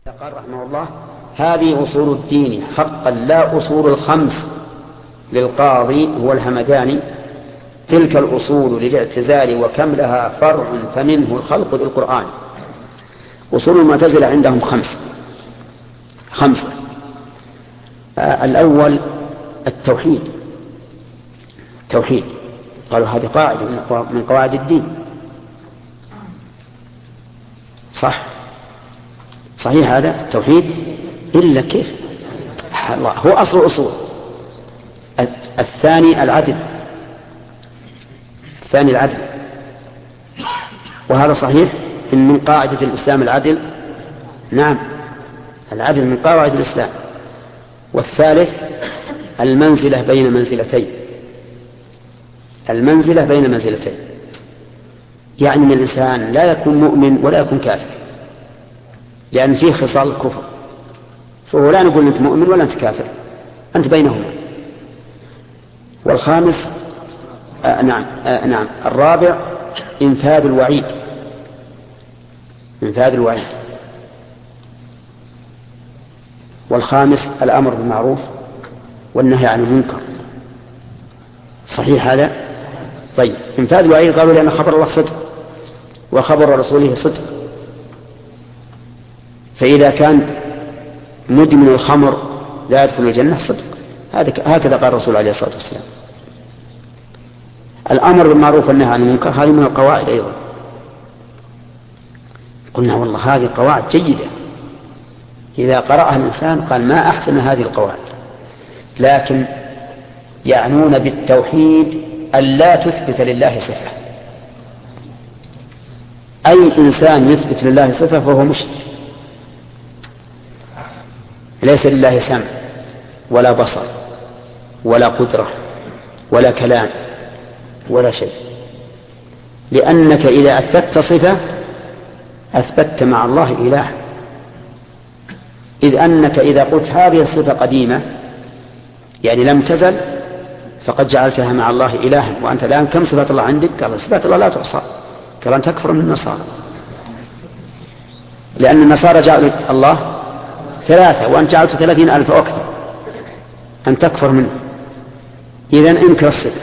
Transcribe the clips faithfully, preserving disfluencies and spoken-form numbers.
قال رحمه الله: هذه أصول الدين حقا لا أصول الخمس للقاضي هو الهمداني. تلك الأصول للاعتزال وكم لها فرع فمنه الخلق للقرآن. أصول المعتزلة عندهم خمس خمسة. آه الأول التوحيد. التوحيد قالوا هذه قاعدة من قواعد الدين. صح صحيح هذا التوحيد، إلا كيف هو أصل الأصول. الثاني العدل، الثاني العدل، وهذا صحيح إن من قاعدة الإسلام العدل. نعم العدل من قواعد الإسلام. والثالث المنزلة بين منزلتين، المنزلة بين منزلتين، يعني أن الإنسان لا يكون مؤمن ولا يكون كافر، لأن فيه خصال الكفر، فهو لا نقول أنت مؤمن ولا أنت كافر، أنت بينهما. والخامس آه نعم آه نعم الرابع إنفاذ الوعيد، إنفاذ الوعيد. والخامس الأمر بالمعروف والنهي عن المنكر. صحيح هذا؟ طيب إنفاذ الوعيد قالوا لأن خبر الله صدق وخبر رسوله صدق، فإذا كان مدمن الخمر لا يدخل الجنة صدق، هكذا قال الرسول عليه الصلاة والسلام. الأمر بالمعروف والنهي عن المنكر هذه من القواعد أيضا. قلنا والله هذه قواعد جيدة، إذا قرأها الإنسان قال ما أحسن هذه القواعد. لكن يعنون بالتوحيد أن لا تثبت لله صفة. أي إنسان يثبت لله صفة فهو مشرك. ليس لله سمع ولا بصر ولا قدرة ولا كلام ولا شيء، لأنك إذا أثبتت صفة أثبتت مع الله إله. إذ أنك إذا قلت هذه الصفة قديمة يعني لم تزل، فقد جعلتها مع الله إلها. وأنت الآن كم صفات الله عندك؟ قال صفات الله لا تحصى. قال أن تكفر من النصارى، لأن النصارى جعلوا الله ثلاثة وأنت جعلت ثلاثين ألف أو أكثر، أن تكفر منه. إذن انكر الصفة.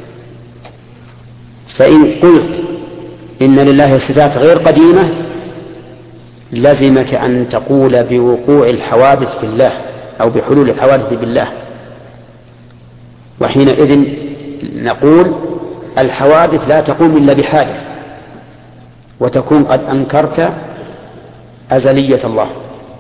فإن قلت إن لله صفات غير قديمة لزمك أن تقول بوقوع الحوادث بالله أو بحلول الحوادث بالله، وحينئذ نقول الحوادث لا تقوم إلا بحادث، وتكون قد أنكرت أزلية الله.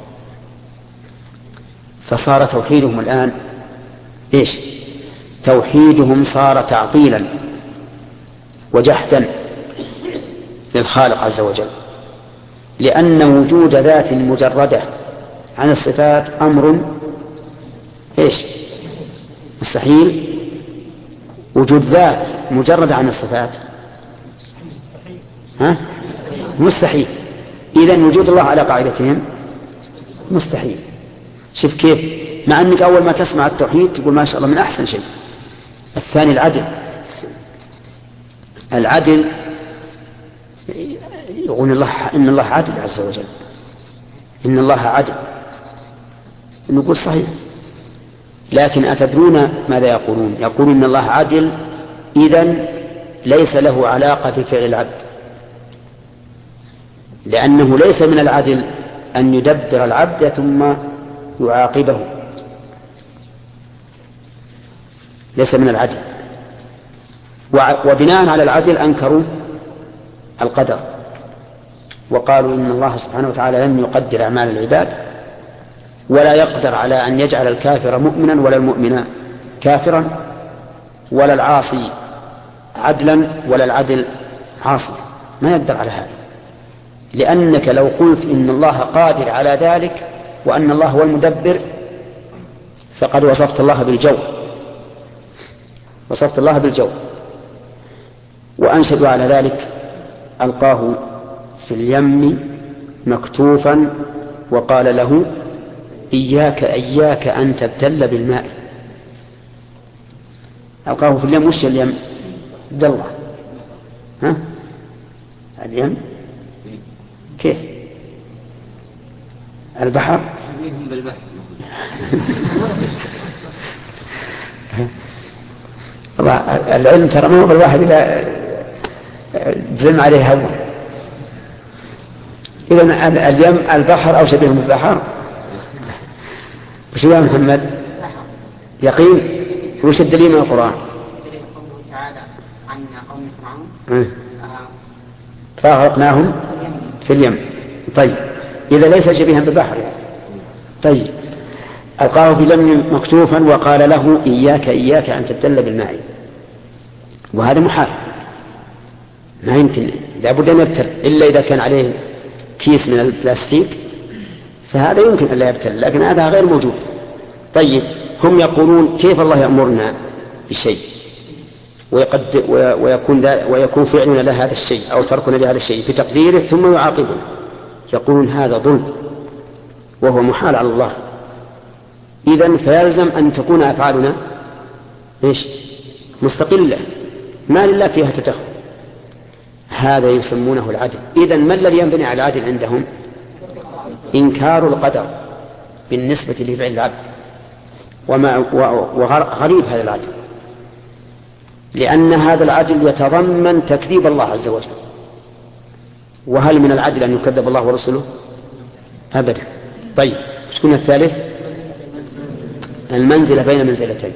فصار توحيدهم الآن إيش؟ توحيدهم صار تعطيلا وجحدا للخالق عز وجل، لأن وجود ذات مجردة عن الصفات أمر إيش؟ مستحيل. وجود ذات مجردة عن الصفات ها؟ مستحيل. إذن وجود الله على قاعدتهم مستحيل. شوف كيف، مع أنك أول ما تسمع التوحيد تقول ما شاء الله من أحسن شيء. الثاني العدل. العدل يقول الله إن الله عدل عز وجل، إن الله عدل، نقول صحيح. لكن أتدرون ماذا يقولون؟ يقولون إن الله عدل إذن ليس له علاقة بفعل العبد، لأنه ليس من العدل أن يدبر العبد ثم يعاقبه، ليس من العدل. وبناء على العدل أنكروا القدر، وقالوا إن الله سبحانه وتعالى لم يقدر أعمال العباد، ولا يقدر على أن يجعل الكافر مؤمنا ولا المؤمن كافرا، ولا العاصي عدلا ولا العدل عاصي، ما يقدر على هذا. لأنك لو قلت إن الله قادر على ذلك وأن الله هو المدبر فقد وصفت الله بالجور، وصفت الله بالجور. وأنشدوا على ذلك: ألقاه في اليم مكتوفا وقال له إياك إياك أن تبتل بالماء. ألقاه في اليم. وش اليم؟ عبد الله. ها اليم كيف؟ البحر العلم ترى ما هو بالواحد إلى تزم عليه هو. إذن اليم البحر أو شبيه بالبحر. وش يا محمد؟ يقين. وش الدليل من القرآن؟ قوله تعالى عن قوم فرعون فأغرقناهم في اليم. طيب إذا ليس شبيها بالبحر يعني. طيب ألقاه في اليم مكتوفا وقال له إياك إياك أن تبتل بالماء، وهذا محال، ما يمكن، لابد أن يبتل إلا إذا كان عليه كيس من البلاستيك فهذا يمكن أن لا يبتل، لكن هذا غير موجود. طيب هم يقولون كيف الله يأمرنا بالشيء ويقد ويكون, ويكون فعلنا لهذا الشيء أو تركنا لهذا الشيء في تقديره ثم يعاقبنا؟ يقولون هذا ظلم وهو محال على الله. إذن فيلزم أن تكون أفعالنا إيش؟ مستقلة، ما لله فيها تدخل. هذا يسمونه العدل. إذن ما الذي ينبني على العدل عندهم؟ إنكار القدر بالنسبة لفعل العبد. وغريب هذا العدل، لأن هذا العدل يتضمن تكذيب الله عز وجل. وهل من العدل أن يكذب الله ورسوله؟ أبدا. طيب ايش قلنا الثالث؟ المنزلة بين منزلتين.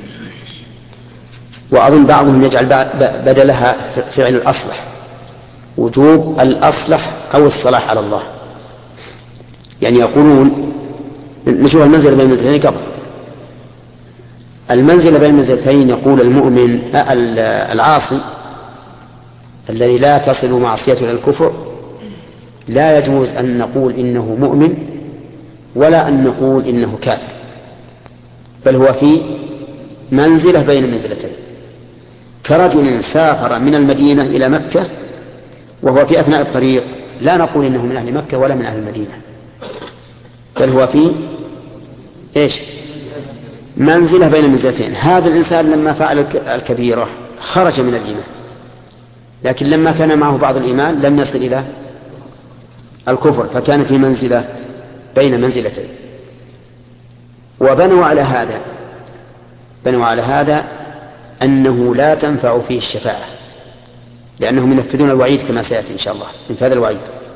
وأظن بعضهم يجعل بدلها فعل الأصلح، وجوب الأصلح أو الصلاح على الله. يعني يقولون نشوف المنزلة بين المنزلتين قبل. المنزلة بين المنزلتين يقول المؤمن العاصي الذي لا تصل معصيته إلى الكفر لا يجوز أن نقول إنه مؤمن ولا أن نقول إنه كافر، بل هو في منزلة بين منزلتين، كرجل سافر من المدينة إلى مكة وهو في أثناء الطريق لا نقول إنه من أهل مكة ولا من أهل المدينة، بل هو في إيش؟ منزلة بين المنزلتين. هذا الإنسان لما فعل الكبيرة خرج من الإيمان، لكن لما كان معه بعض الإيمان لم يصل إلى الكفر، فكان في منزلة بين منزلتين. وبنوا على هذا بنوا على هذا أنه لا تنفع فيه الشفاعة، لأنهم ينفذون الوعيد كما سيأتي إن شاء الله انفاذ الوعيد.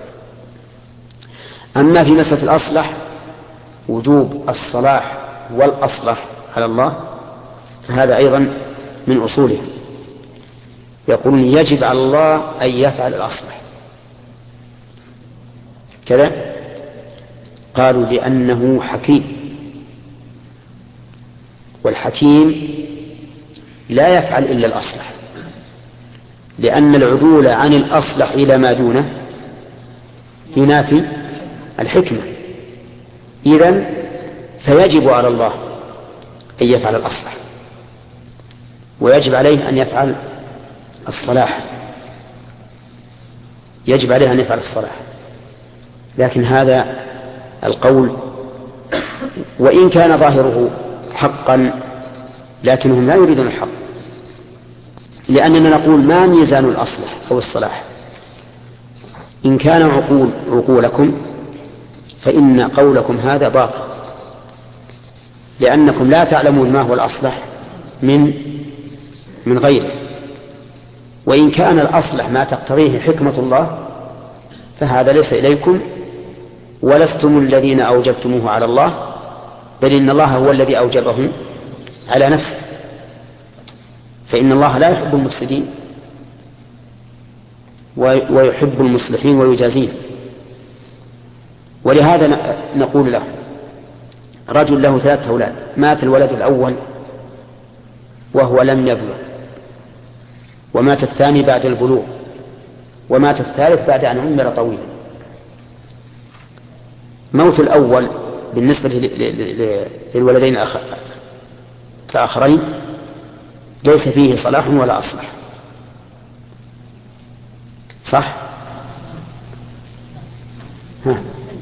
أما في مسألة الأصلح وجوب الصلاح والأصلح على الله فهذا أيضا من أصوله. يقولون يجب على الله أن يفعل الأصلح كذا. قالوا لأنه حكيم، والحكيم لا يفعل إلا الأصلح، لأن العدول عن الأصلح إلى ما دونه ينافي الحكمة. إذن فيجب على الله أن يفعل الأصلح، ويجب عليه أن يفعل الصلاح، يجب عليه أن يفعل الصلاح. لكن هذا القول وإن كان ظاهره حقا لكنهم لا يريدون الحق، لأننا نقول ما ميزان الأصلح أو الصلاح؟ إن كان عقول عقولكم فإن قولكم هذا باطل، لأنكم لا تعلمون ما هو الأصلح من من غيره. وإن كان الأصلح ما تقتضيه حكمة الله فهذا ليس إليكم، ولستم الذين أوجبتموه على الله، بل إن الله هو الذي أوجبه على نفسه، فإن الله لا يحب المفسدين ويحب المصلحين ويجازيهم. ولهذا نقول له رجل له ثلاثة أولاد، مات الولد الأول وهو لم يبلغ، ومات الثاني بعد البلوغ، ومات الثالث بعد أن عمر طويلا. موت الأول بالنسبة للولدين الآخرين ليس فيه صلاح ولا أصلح، صح؟ ها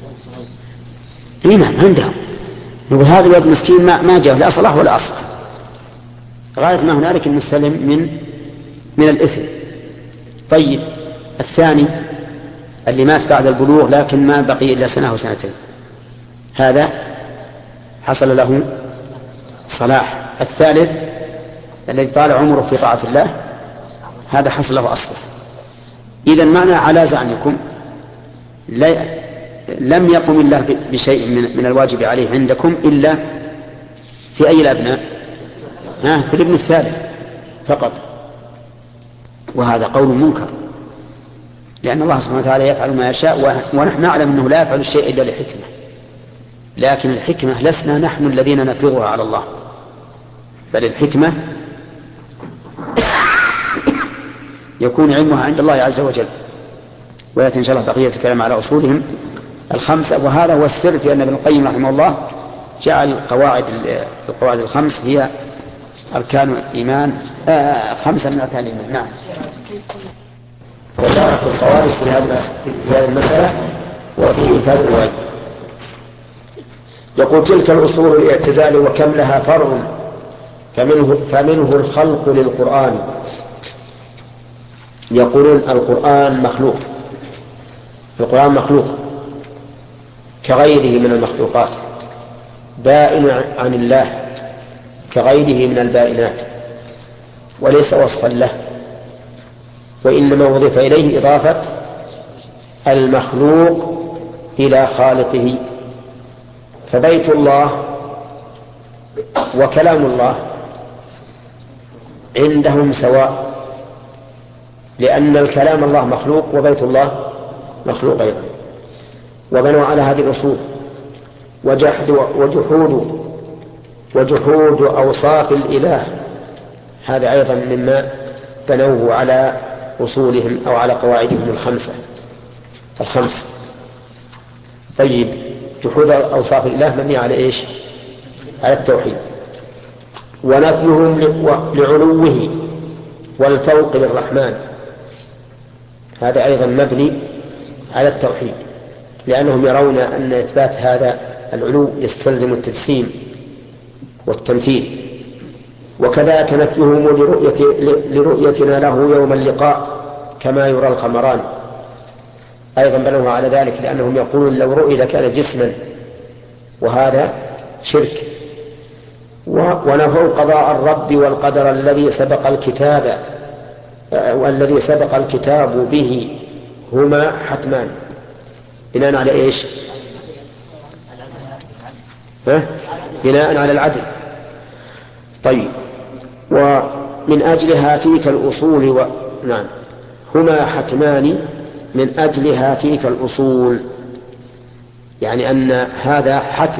إيمان عندهم، يقول هذا الولد مسكين ما, ما جاء لا صلاح ولا أصلح، غاية ما هنالك المستلم من من الإثم. طيب الثاني اللي مات بعد البلوغ لكن ما بقي إلا سنة وسنتين هذا حصل له صلاح. الثالث الذي طال عمره في طاعة الله هذا حصل له أصلح. إذن معنى على زعمكم لم يقم الله بشيء من الواجب عليه عندكم إلا في أي الأبناء؟ ها في الابن الثالث فقط، وهذا قول منكر، لأن الله سبحانه وتعالى يفعل ما يشاء، ونحن نعلم أنه لا يفعل الشيء إلا لحكمة، لكن الحكمة لسنا نحن الذين نفرضها على الله، بل الحكمة يكون علمها عند الله عز وجل. ويأتي إن شاء الله بقية الكلام على أصولهم الخمسة. وهذا هو السر في أن ابن القيم رحمه الله جعل القواعد القواعد الخمس هي أركان الإيمان، آه خمسة من أركان الإيمان. نعم. وشارك الخوارج في هذه المسألة وفي إنفاذ الواجب. يقول تلك الأصول الاعتزال وكم لها فرع فمنه, فمنه الخلق للقرآن. يقولون القرآن مخلوق، القرآن مخلوق كغيره من المخلوقات، بائن عن الله كغيره من البائنات، وليس وصفا له، وإنما وضف إليه إضافة المخلوق إلى خالقه. فبيت الله وكلام الله عندهم سواء، لأن الكلام الله مخلوق وبيت الله مخلوق أيضا. وبنوا على هذه الأصول وجحدوا وجحود وجحود أوصاف الإله، هذا أيضا مما بنوه على أصولهم أو على قواعدهم الخمسة الخمس. طيب جحود أوصاف الإله مبني على إيش؟ على التوحيد. ونفيهم لعلوه والفوق للرحمن، هذا أيضا مبني على التوحيد، لأنهم يرون أن إثبات هذا العلو يستلزم التجسيم والتمثيل. وكذلك نفيهم لرؤية لرؤيتنا له يوم اللقاء كما يرى القمران، أيضا بنوها على ذلك، لأنهم يقولون لو رؤي لكان جسما، وهذا شرك. ونفوا قضاء الرب والقدر الذي سبق الكتاب والذي سبق الكتاب به هما حتمان، بناء على إيش؟ ها؟ بناء على العدل. طيب ومن أجل هاتيك الأصول و... نعم هما حتمان من أجل هاتيك الأصول، يعني أن هذا حتم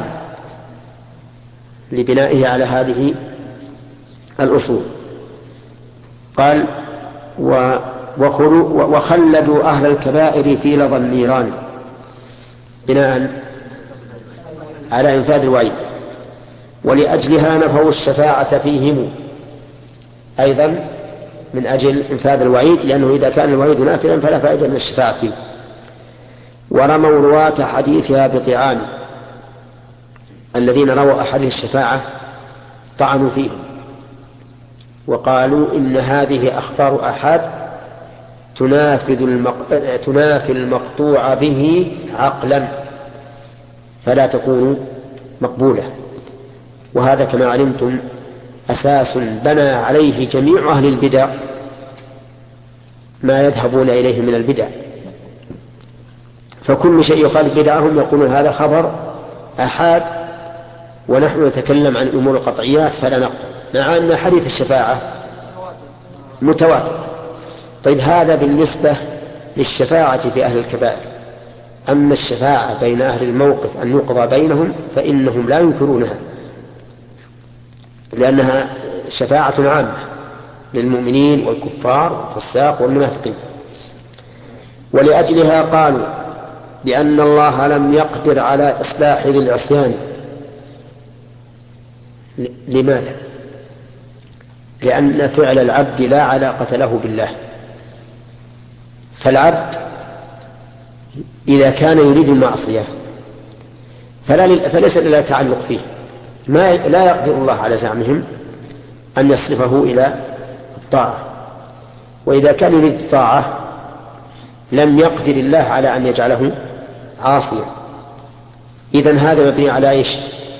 لبنائه على هذه الأصول. قال و... وخلدوا أهل الكبائر في لظى النيران، بناء على إنفاذ الوعيد. ولأجلها نفوا الشفاعة فيهم، أيضا من أجل إنفاذ الوعيد، لأنه إذا كان الوعيد نافذا فلا فائدة من الشفاعة فيه. ورموا رواة حديثها بطعان، الذين رووا أحاديث الشفاعة طعنوا فيهم وقالوا إن هذه أخبار أحد تنافذ المق... تنافي المقطوع به عقلا فلا تكون مقبولة. وهذا كما علمتم أساس بنى عليه جميع أهل البدع ما يذهبون إليه من البدع، فكل شيء يخالف بدعهم يقولون هذا خبر أحد ونحن نتكلم عن أمور القطعيات فلا نقبل، مع أن حديث الشفاعة متواتر. طيب هذا بالنسبة للشفاعة في أهل الكبائر. أما الشفاعة بين أهل الموقف أن يقضى بينهم فإنهم لا ينكرونها، لأنها شفاعة عامة للمؤمنين والكفار والفساق والمنافقين. ولأجلها قالوا بأن الله لم يقدر على إصلاح ذي العصيان. لماذا؟ لأن فعل العبد لا علاقة له بالله، فالعبد إذا كان يريد المعصية فلا فليس له تعلق فيه، ما لا يقدر الله على زعمهم أن يصرفه إلى الطاعة. وإذا كان يريد الطاعة لم يقدر الله على أن يجعله عاصيا، إذن هذا مبني على إيش؟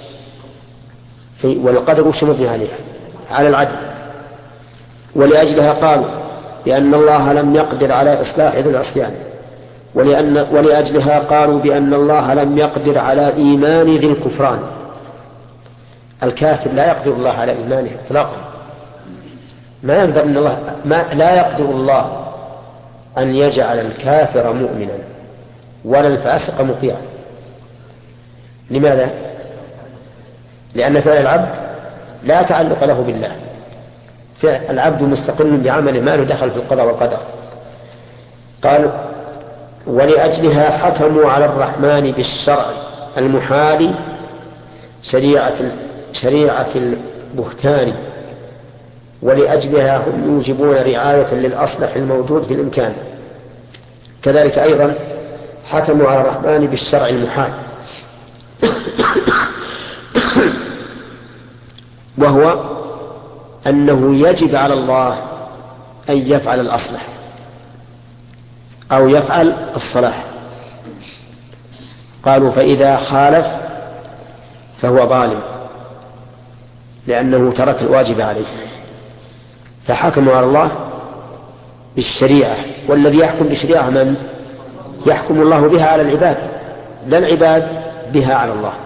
والقدر وش مبني عليه؟ على العدل. ولأجلها قالوا بأن الله لم يقدر على إصلاح ذي العصيان، ولأن ولأجلها قالوا بأن الله لم يقدر على إيمان ذي الكفران. الكافر لا يقدر الله على إيمانه إطلاقا، ما يقدر إن الله ما لا يقدر الله أن يجعل الكافر مؤمنا ولا الفاسق مطيعا. لماذا؟ لأن فعل العبد لا تعلق له بالله، فعل العبد مستقل بعمله ما له دخل في القضاء والقدر. قال ولأجلها حكموا على الرحمن بالشرع المحال شريعة شريعة البهتان، ولأجلها هم يوجبون رعاية للأصلح الموجود في الإمكان. كذلك أيضا حكموا على الرحمن بالشرع المحال وهو أنه يجب على الله أن يفعل الأصلح أو يفعل الصلاح. قالوا فإذا خالف فهو ظالم لأنه ترك الواجب عليه، فحكموا على الله بالشريعة، والذي يحكم بالشريعة من يحكم الله بها على العباد، لا العباد بها على الله.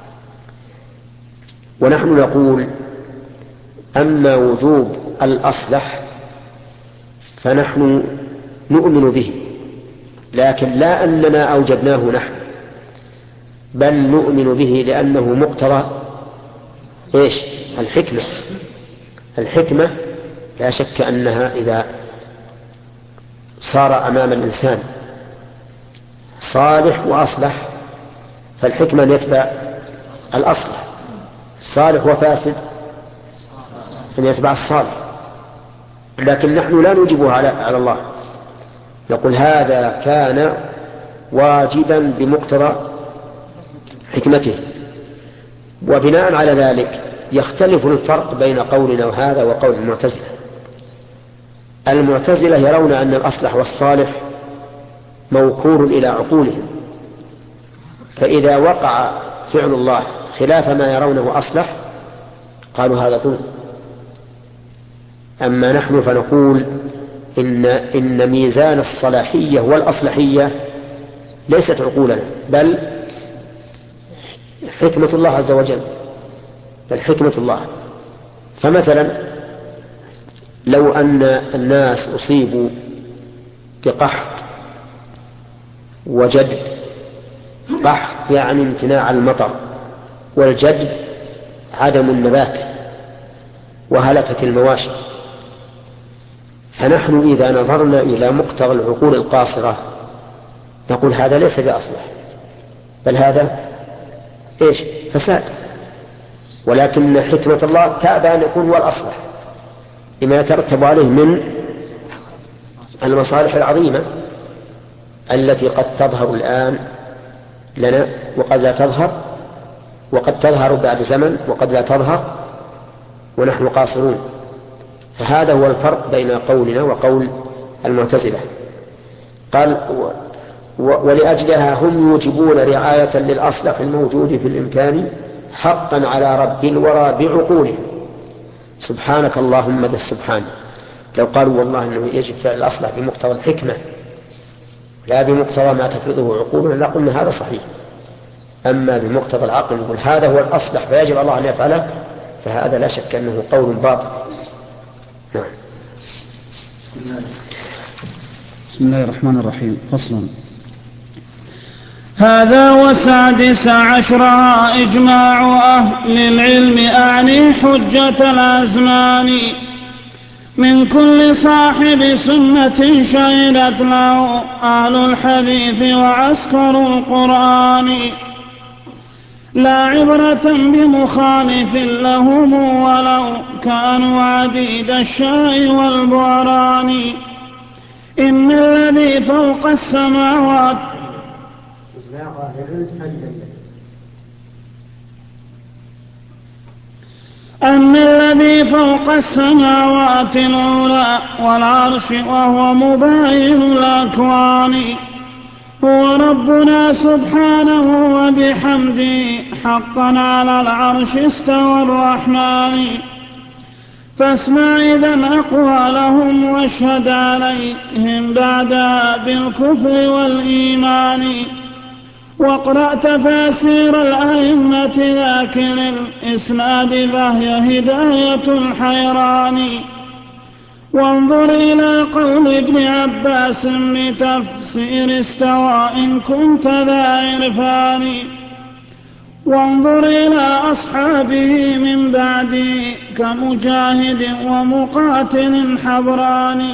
ونحن نقول أما وجوب الأصلح فنحن نؤمن به، لكن لا أننا أوجبناه نحن، بل نؤمن به لأنه مقتضى إيش؟ الحكمة. الحكمة لا شك أنها إذا صار أمام الإنسان صالح وأصلح فالحكمة يتبع الأصلح، صالح وفاسد أن يتبع الصالح. لكن نحن لا نوجبها على الله، نقول هذا كان واجبا بمقتضى حكمته. وبناء على ذلك يختلف الفرق بين قولنا وهذا وقول المعتزلة. المعتزلة يرون أن الأصلح والصالح موكول إلى عقولهم، فإذا وقع فعل الله خلاف ما يرونه أصلح قالوا هذا ظلم. أما نحن فنقول إن, إن ميزان الصلاحية والأصلحية ليست عقولنا بل حكمة الله عز وجل، بل حكمة الله. فمثلا لو أن الناس أصيبوا بقحط وجد، قحط يعني امتناع المطر، والجد عدم النبات وهلكت المواشي، فنحن إذا نظرنا إلى مقتضى العقول القاصرة نقول هذا ليس بأصلح بل هذا إيش؟ فساد. ولكن حكمة الله تأبى أن يكون هو الأصلح لما يترتب عليه من المصالح العظيمة التي قد تظهر الآن لنا وقد لا تظهر، وقد تظهر بعد زمن وقد لا تظهر ونحن قاصرون. فهذا هو الفرق بين قولنا وقول المعتزلة. قال ولأجلها هم يوجبون رعاية للأصلح الموجود في الإمكان حقا على رب الورى بعقولهم. سبحانك اللهم ذا السبحان، لو قالوا والله أنه يجب فعل الأصلح بمقتضى الحكمة لا بمقتضى ما تفرضه عقولنا لقلنا هذا صحيح. أما بمقتضى العقل نقول هذا هو الأصلح فيجب الله أن يفعله، فهذا لا شك أنه قول باطل. نعم. بسم الله الرحمن الرحيم. فصل. هذا وسادس عشرها إجماع أهل العلم أعني حجة الأزمان من كل صاحب سنة شهدت له أهل الحديث وعسكر القرآن لا عبرة بمخالف لهم ولو كانوا عديد الشاء والبعران. إن الذي فوق السماوات أن الذي فوق السماوات العلى والعرش وهو مباين الأكوان هو ربنا سبحانه وبحمده حقا على العرش استوى الرحمن. فاسمع إذن أقوالهم واشهد عليهم بعدها بالكفر والإيمان. واقرأ تفاسير الأئمة لكن الإسناد فهي هداية الحيران. وانظر إلى قول ابن عباس بتفسير استوى إن كنت ذا عرفان. وانظر إلى أصحابه من بعده كمجاهد ومقاتل حبران.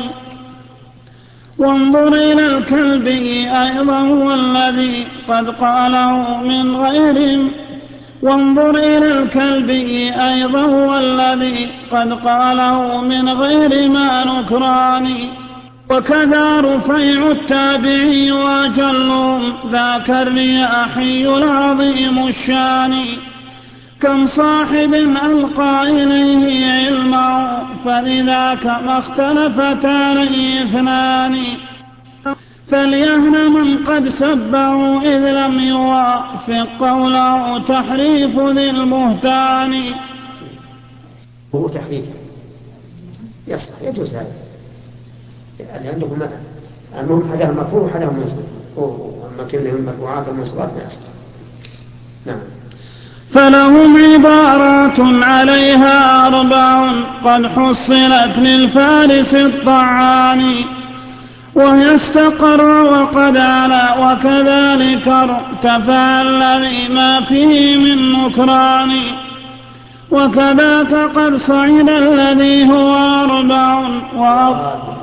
وانظر إلى الكلبي أيضا والذي قد قاله من غير وانظر إلى الكلبي أيضا والذي قد قاله من غير ما نكران. وكذا رفيع التابعي وأجلهم ذاك الرياحي العظيم الشان. كم صاحب ألقى إليه علمه فلذاك ما اختلفت عليه اثنان. فليهن من قد سبه إذ لم يوافق قوله تحريف ذي المهتان. هو تحريف يصح يجوز هذا لأنهم المهم حدهم مفروض وحدهم منصوب وما كلهم مرفوعات ومنصوبات ما يصح. نعم. فلهم عبارات عليها أربع قد حصلت للفارس الطعان. وهي استقر وقد علا وكذلك ارتفع الذي ما فيه من نكران. وكذاك قد صعد الذي هو أربع وأربع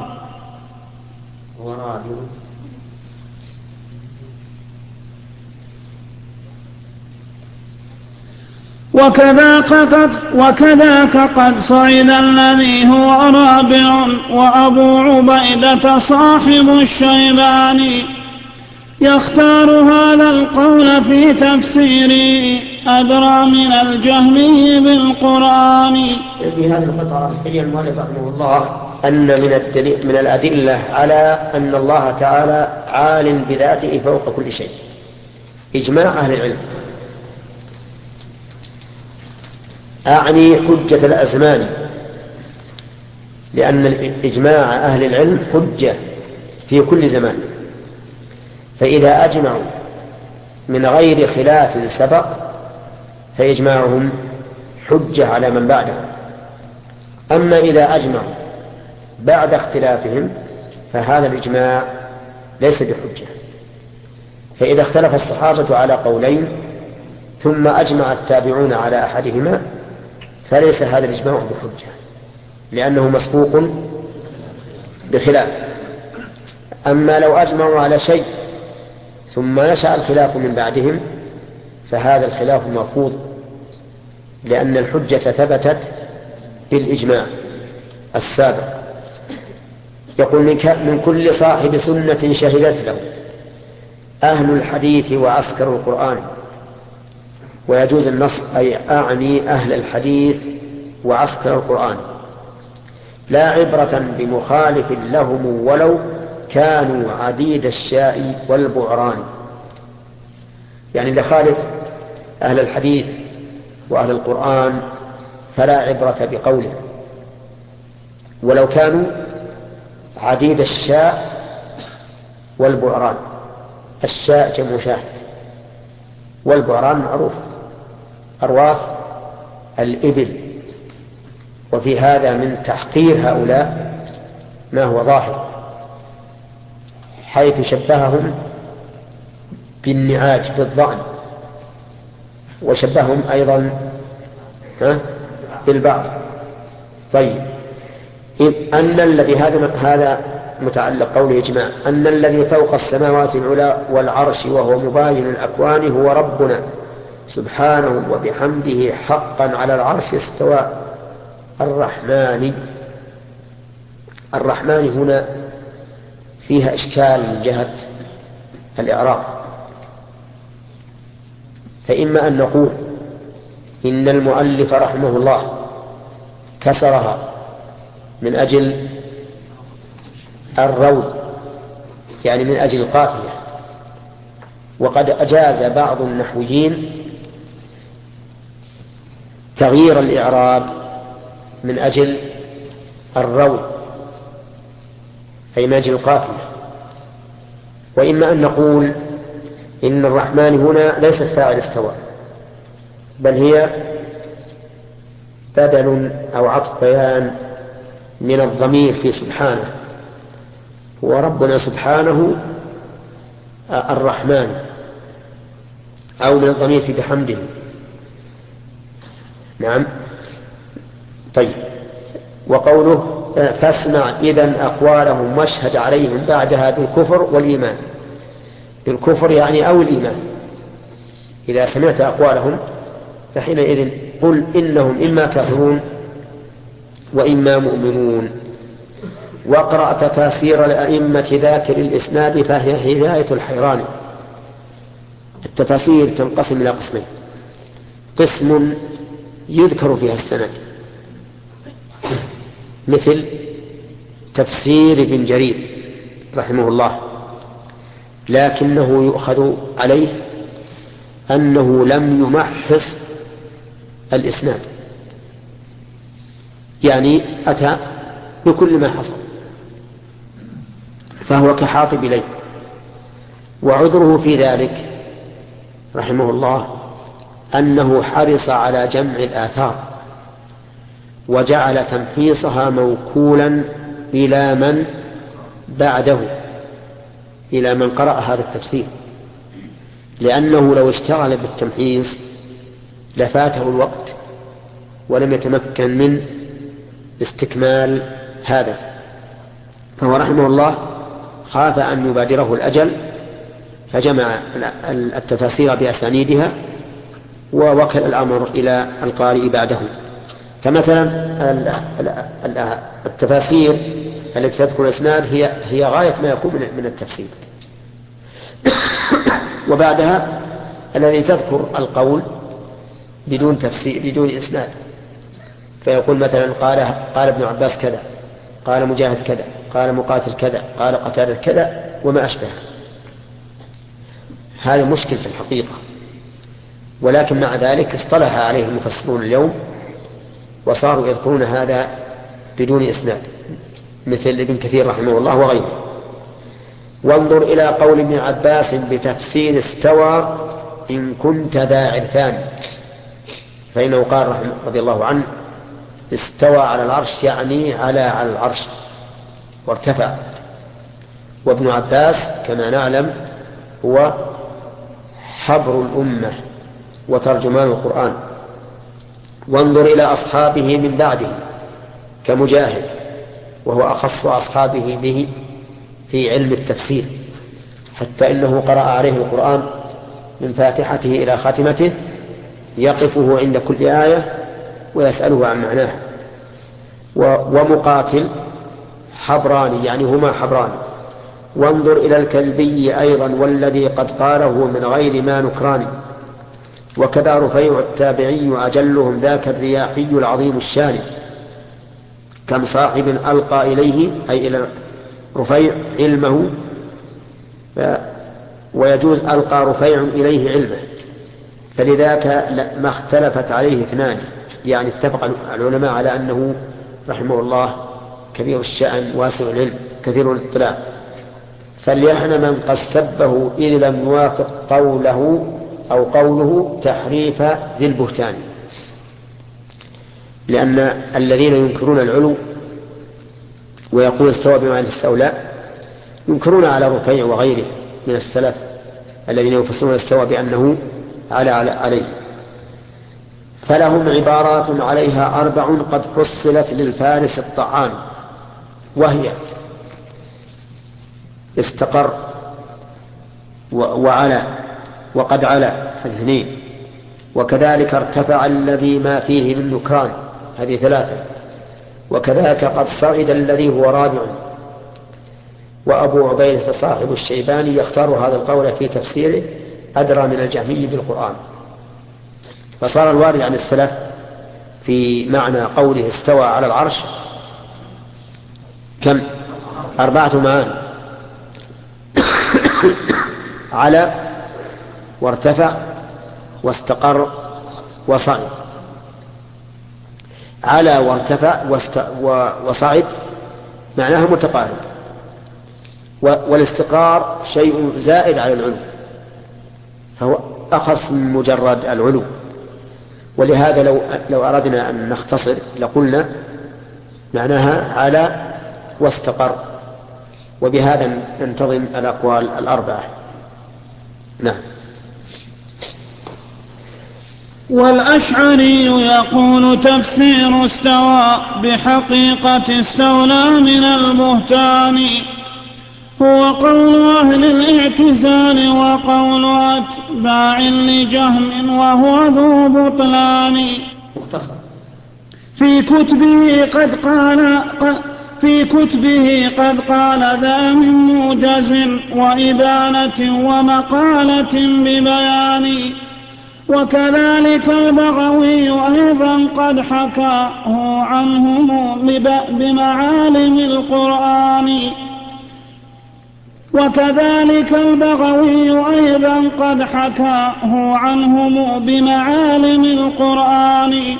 وكذاك قد, وكذاك قد صعد الذي هو رابع وأبو عبيدة صاحب الشيباني. يختار هذا القول في تفسيره أدرى من الجهمي بالقرآن. في هذه القطعة حي المؤلف رحمه الله أن من, الدليل من الأدلة على أن الله تعالى عال بذاته فوق كل شيء إجماع أهل العلم. أعني حجة الأزمان لأن إجماع أهل العلم حجة في كل زمان. فإذا أجمعوا من غير خلاف سبق فإجماعهم حجة على من بعدهم. أما إذا أجمعوا بعد اختلافهم فهذا الإجماع ليس بحجة. فإذا اختلف الصحابة على قولين ثم أجمع التابعون على أحدهما فليس هذا الإجماع بحجة لأنه مسبوق بخلاف. أما لو أجمعوا على شيء ثم نشأ الخلاف من بعدهم فهذا الخلاف مرفوض لأن الحجة ثبتت بالإجماع السابق. يقول من كل صاحب سنة شهدت له أهل الحديث وعسكر القرآن. ويجوز النص أي أعني أهل الحديث وعسكر القرآن لا عبرة بمخالف لهم ولو كانوا عديد الشاء والبعران. يعني لخالف أهل الحديث وأهل القرآن فلا عبرة بقوله ولو كانوا عديد الشاء والبعران. الشاء جمع شاهد والبعران معروف أرواث الإبل. وفي هذا من تحقير هؤلاء ما هو ظاهر حيث شبههم بالنعاج بالضأن وشبههم أيضا بالبعض. طيب أن الذي هذا هذا متعلق قوله إجماع أن الذي فوق السماوات العلى والعرش وهو مباين الأكوان هو ربنا سبحانه وبحمده حقا على العرش استوى الرحمن. الرحمن هنا فيها إشكال من جهة الإعراب. فإما أن نقول إن المؤلف رحمه الله كسرها من أجل الروض يعني من أجل القافية وقد أجاز بعض النحويين تغيير الإعراب من أجل الروي أي من أجل القافية. وإما أن نقول إن الرحمن هنا ليست فاعل استوى، بل هي بدل أو عطف بيان من الضمير في سبحانه، وربنا سبحانه الرحمن، أو من الضمير في بحمده. نعم. طيب، وقوله فاسمع إذن أقوالهم واشهد عليهم بعدها بالكفر والإيمان. بالكفر يعني أو الإيمان، إذا سمعت أقوالهم فحينئذ قل إنهم إما كافرون وإما مؤمنون. واقرأ تفاسير الأئمة ذاكر الإسناد فهي هداية الحيران. التفاسير تنقسم إلى قسمين: قسم يذكر فيها السند مثل تفسير ابن جرير رحمه الله، لكنه يؤخذ عليه أنه لم يمحص الإسناد، يعني أتى بكل ما حصل، فهو كحاطب إليه. وعذره في ذلك رحمه الله أنه حرص على جمع الآثار وجعل تمحيصها موكولا إلى من بعده، إلى من قرأ هذا التفسير، لأنه لو اشتغل بالتمحيص لفاته الوقت ولم يتمكن من استكمال هذا. فهو رحمه الله خاف أن يبادره الأجل فجمع التفاسير بأسانيدها ووكل الأمر إلى القارئ بعده. فمثلا التفاسير التي تذكر الإسناد هي هي غاية ما يكون من التفسير، وبعدها الذي تذكر القول بدون تفسير بدون إسناد، فيقول مثلا قال قال ابن عباس كذا، قال مجاهد كذا، قال مقاتل كذا، قال قتادة كذا وما أشبه. هذا مشكل في الحقيقة، ولكن مع ذلك اصطلح عليه المفسرون اليوم وصاروا يذكرون هذا بدون إسناد، مثل ابن كثير رحمه الله وغيره. وانظر إلى قول ابن عباس بتفسير استوى إن كنت ذا عرفان، فإنه قال رضي الله عنه استوى على العرش يعني على على العرش وارتفع. وابن عباس كما نعلم هو حبر الأمة وترجمان القرآن. وانظر إلى أصحابه من بعده كمجاهد، وهو أخص أصحابه به في علم التفسير، حتى إنه قرأ عليه القرآن من فاتحته إلى خاتمته، يقفه عند كل آية ويسأله عن معناها. ومقاتل حبران يعني هما حبران. وانظر إلى الكلبي أيضا والذي قد قاله من غير ما نكران. وكذا رفيع التابعي أجلهم ذاك الرياحي العظيم الشان، كم صاحب ألقى إليه أي إلى رفيع علمه، ويجوز ألقى رفيع إليه علمه، فلذاك ما اختلفت عليه اثنان، يعني اتفق العلماء على أنه رحمه الله كبير الشأن واسع العلم كثير الاطلاع. فليحن من قد سبه إذ لم يوافق قوله أو قوله تحريف ذي البهتان، لأن الذين ينكرون العلو ويقول استوى بمعنى الاستولاء ينكرون على رفيع وغيره من السلف الذين يفسرون استوى بأنه على عليه. فلهم عبارات عليها أربع قد حصلت للفارس الطعان، وهي استقر وعلى وقد على الاثنين، وكذلك ارتفع الذي ما فيه من نكران، هذه ثلاثة، وكذلك قد صعد الذي هو رابع. وأبو عبيدة صاحب الشيباني يختار هذا القول في تفسيره أدرى من الجهمي بالقرآن. فصار الوارد عن السلف في معنى قوله استوى على العرش كم؟ أربعة معاني: على وارتفع واستقر وصعد. على وارتفع وصعد معناها متقارب، والاستقرار شيء زائد على العلو، فهو أخص من مجرد العلو. ولهذا لو, لو أردنا أن نختصر لقلنا معناها على واستقر، وبهذا ننتظم الأقوال الأربعة. نعم. والأشعري يقول تفسير استوى بحقيقة استولى من البهتان هو قول أهل الاعتزال وقول أتباع لجهم وهو ذو بطلان. في كتبه قد قال في كتبه قد قال ذا من موجز وإبانة ومقالة ببيان. وكذلك البغوي أيضا قد حكاه عنهم بمعالم القرآن وكذلك البغوي أيضا قد حكاه عنهم بمعالم القرآن.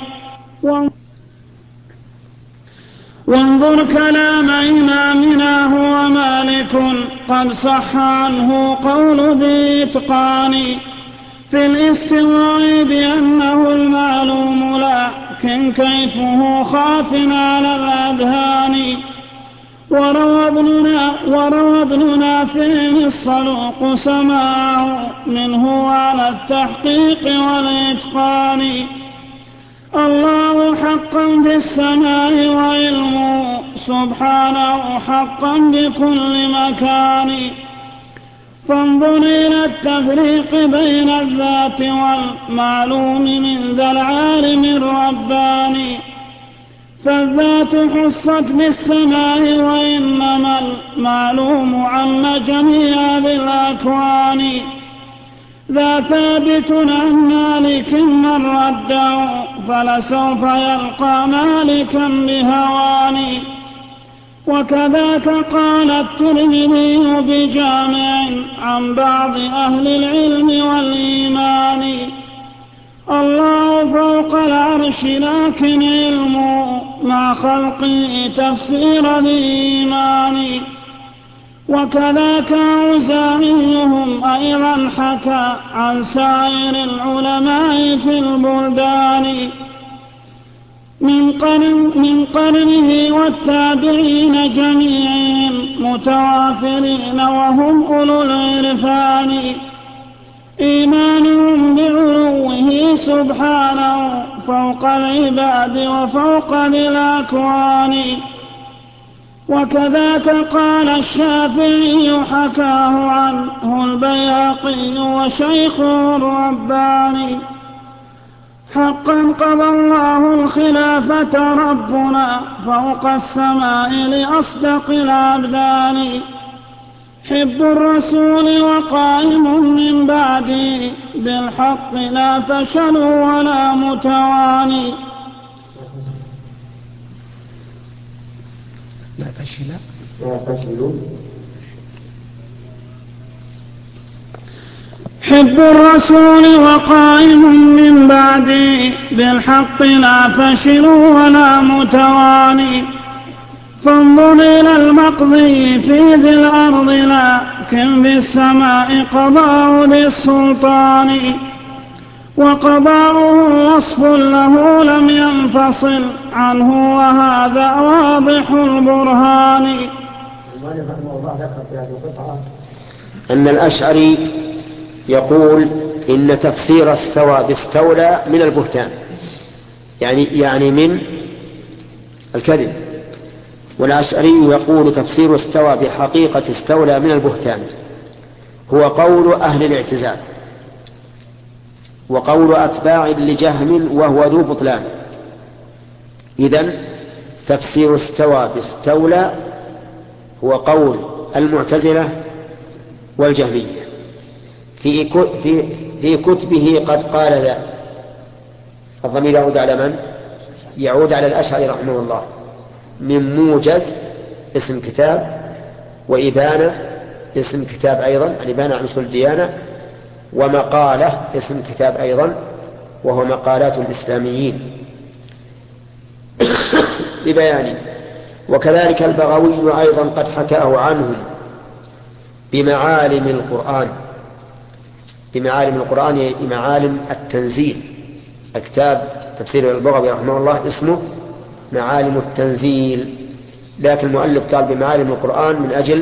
وانظر كلام إمامنا هو مالك قد صح عنه قول ذي إتقان في الاستواء بأنه المعلوم لكن كيفه خاف على الأذهان. وروى ابننا وروى ابن نافع الصدوق سماعه منه على التحقيق والإتقان. الله حقا في السماء وعلمه سبحانه حقا بكل مكان. فانظر إلى التفريق بين الذات والمعلوم من ذا العالم الرباني. فالذات حصت بالسماء وإنما المعلوم عم جميع ذي الأكوان. ذا ثابت عن مالك من رده فلسوف يلقى مالكا بهوان. وكذاك قال الترمذي بجامع عن بعض أهل العلم والإيمان. الله فوق العرش لكن علمه مع خلقه تفسير الإيمان. وكذاك أوزاعيهم أيضا حكى عن سائر العلماء في البلدان من قرن من قرنه والتابعين جميعهم متوافرين وهم أولو العرفان. إيمانهم بعلوه سبحانه فوق العباد وفوق ذي الأكوان. وكذاك قال الشافعي حكاه عنه البيهقي وشيخه الرباني. حقا قضى الله الخلافة ربنا فوق السماء لأصدق الأبدان. حب الرسول وقائم من بعده بالحق لا فشل ولا متواني. لا فشل لا فشل. حب الرسول وقائم من بعده بالحق لا فشل ولا متواني. فانظر إلى المقضي في ذي الأرض لكن بالسماء قضاء ذي السلطان. وقضاؤه وصف له لم ينفصل عنه وهذا واضح البرهان. أن الأشعري يقول إن تفسير استوى باستولى من البهتان، يعني يعني من الكذب. والأشعري يقول تفسير استوى بحقيقة استولى من البهتان هو قول أهل الاعتزال وقول أتباع لجهم وهو ذو بطلان. إذن تفسير استوى باستولى هو قول المعتزلة والجهمية. في في في كتبه قد قال ذا. الضمير يعود على من؟ يعود على الأشعري رحمه الله. من موجز اسم كتاب، وإبانة اسم كتاب أيضا، الإبانة عن أصول الديانة، ومقالة اسم كتاب أيضا، وهو مقالات الإسلاميين ببيانه. وكذلك البغوي أيضا قد حكاه عنهم بمعالم القرآن، بمعالم القرآن معالم التنزيل. الكتاب تفسير البغوي رحمه الله اسمه معالم التنزيل، لكن المؤلف قال بمعالم القرآن من أجل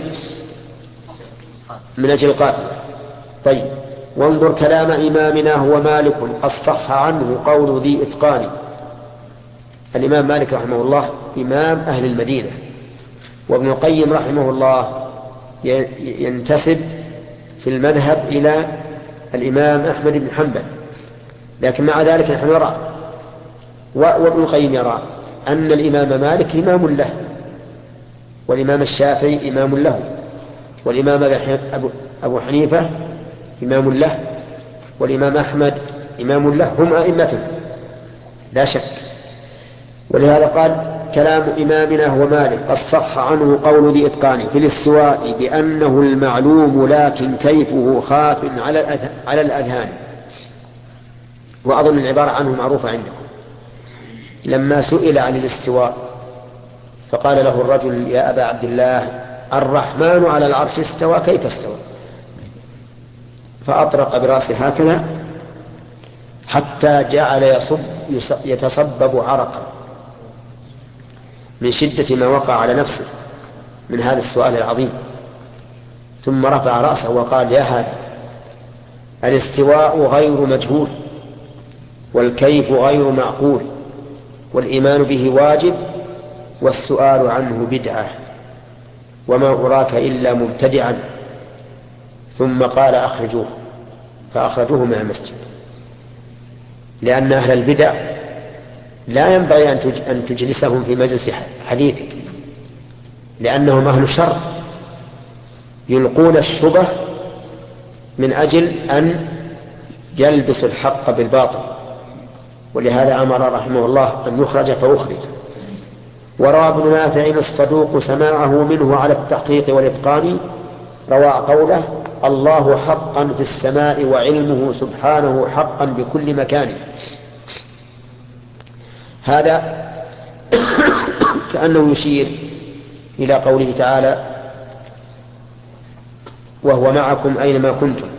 من أجل القافية. طيب، وانظر كلام إمامنا هو مالك قد صح عنه قول ذي إتقان. الإمام مالك رحمه الله إمام أهل المدينة، وابن القيم رحمه الله ينتسب في المذهب إلى الإمام أحمد بن حنبل، لكن مع ذلك نحن نرى وابن القيم يرى أن الإمام مالك إمام له، والإمام الشافعي إمام له، والإمام أبو حنيفة إمام له، والإمام أحمد إمام له، هم أئمة لا شك. ولهذا قال كلام إمامنا هو مالك قد صح عنه قول ذي إتقان في الاستواء بأنه المعلوم لكن كيفه خاف على الأذهان. وأظن العبارة عنه معروفة عندكم. لما سئل عن الاستواء فقال له الرجل يا أبا عبد الله الرحمن على العرش استوى كيف استوى؟ فأطرق برأسه هكذا حتى جعل يصب يتصبب عرقا من شدة ما وقع على نفسه من هذا السؤال العظيم، ثم رفع رأسه وقال يا هذا الاستواء غير مجهول، والكيف غير معقول، والإيمان به واجب، والسؤال عنه بدعة، وما أراك إلا مبتدعا. ثم قال أخرجوه، فأخرجوه من المسجد، لأن أهل البدع لا ينبغي أن تجلسهم في مجلس حديثك، لأنهم أهل شر يلقون الشبه من أجل أن يلبسوا الحق بالباطل. ولهذا أمر رحمه الله أن يخرج فأخرج. وروى ابن نافع الصدوق سماعه منه على التحقيق والإتقان، روى قوله الله حقا في السماء وعلمه سبحانه حقا بكل مكان. هذا كأنه يشير إلى قوله تعالى وهو معكم أينما كنتم،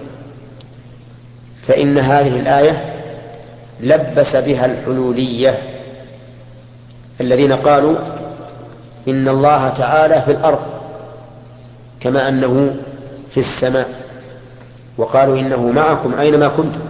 فإن هذه الآية لبس بها الحلولية الذين قالوا إن الله تعالى في الأرض كما أنه في السماء، وقالوا إنه معكم أينما كنتم،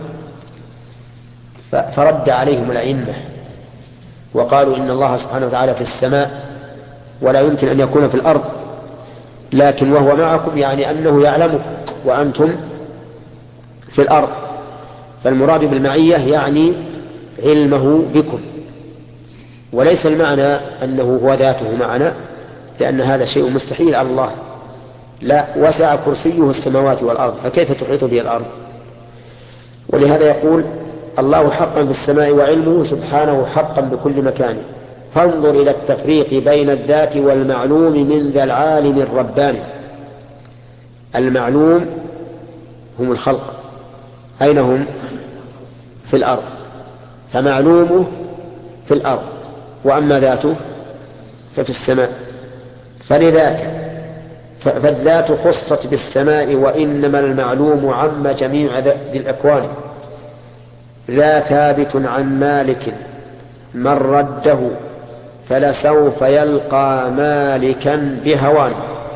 فرد عليهم الأئمة وقالوا إن الله سبحانه وتعالى في السماء ولا يمكن أن يكون في الأرض، لكن وهو معكم يعني أنه يعلمكم وأنتم في الأرض، فالمراد بالمعية يعني علمه بكم، وليس المعنى أنه هو ذاته معنا، لأن هذا شيء مستحيل على الله. لا، وسع كرسيه السماوات والأرض فكيف تحيط به الأرض؟ ولهذا يقول الله حقا في السماء وعلمه سبحانه حقا بكل مكان. فانظر إلى التفريق بين الذات والمعلوم من ذا العالم الرباني. المعلوم هم الخلق، أين هم؟ في الأرض، فمعلومه في الأرض، وأما ذاته ففي السماء. فلذاك فالذات خصت بالسماء، وإنما المعلوم عم جميع ذي الأكوان. ذا ثابت عن مالك من رده فلسوف يلقى مالكا بهوان.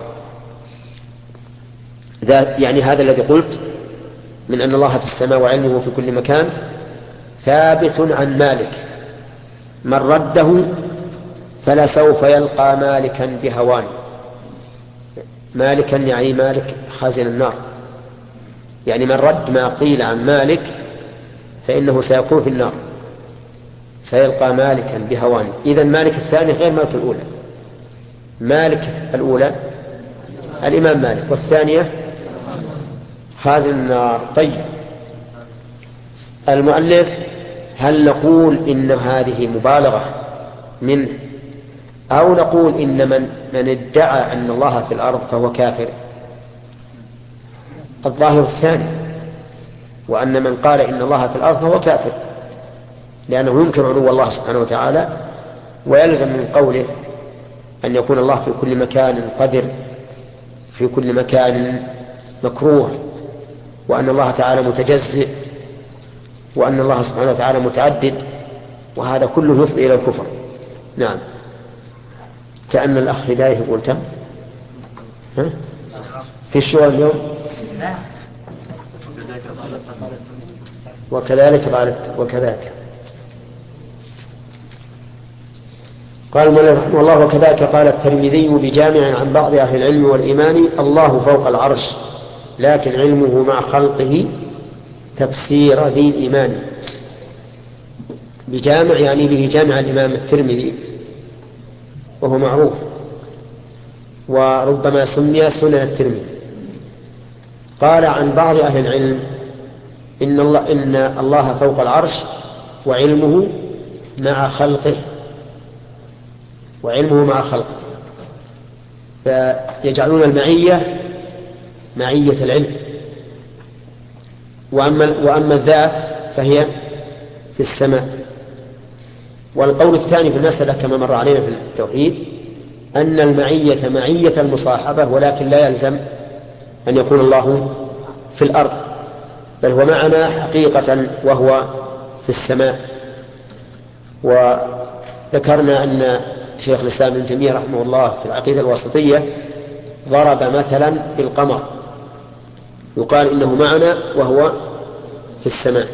يعني هذا الذي قلت من أن الله في السماء وعلمه في كل مكان ثابت عن مالك، من رده فلسوف يلقى مالكا بهوان. مالكا يعني مالك خازن النار، يعني من رد ما قيل عن مالك فإنه سيكون في النار، سيلقى مالكا بهوان. إذن مالك الثاني غير مالك الأولى. مالك الأولى الإمام مالك، والثانية خازن النار. طيب، المؤلف هل نقول إن هذه مبالغة منه، أو نقول إن من, من ادعى أن الله في الأرض فهو كافر؟ الظاهر الثاني، وأن من قال إن الله في الأرض فهو كافر، لأنه ينكر علو الله سبحانه وتعالى، ويلزم من قوله أن يكون الله في كل مكان قدر، في كل مكان مكروه، وأن الله تعالى متجزئ، وأن الله سبحانه وتعالى متعدد، وهذا كله يفضي إلى الكفر. نعم. كأن الأخ هداية يقول تم ها؟ في الشغل اليوم وكذلك قالت وكذلك قال المؤلف رحمه الله وكذلك قال الترمذي بجامع عن بعض أهل العلم والإيمان الله فوق العرش لكن علمه مع خلقه تفسير ذي الإيمان. بجامع يعني به جامع الإمام الترمذي وهو معروف، وربما سمي سنن الترمذي. قال عن بعض أهل العلم إن الله, إن الله فوق العرش وعلمه مع خلقه، وعلمه مع خلقه، فيجعلون المعية معية العلم، وأما, وأما الذات فهي في السماء. والقول الثاني في المسألة كما مر علينا في التوحيد أن المعية معية المصاحبة، ولكن لا يلزم أن يكون الله في الأرض، بل هو معنا حقيقة وهو في السماء. وذكرنا أن شيخ الإسلام ابن تيمية رحمه الله في العقيدة الواسطية ضرب مثلا بالقمر، يقال إنه معنا وهو في السماء.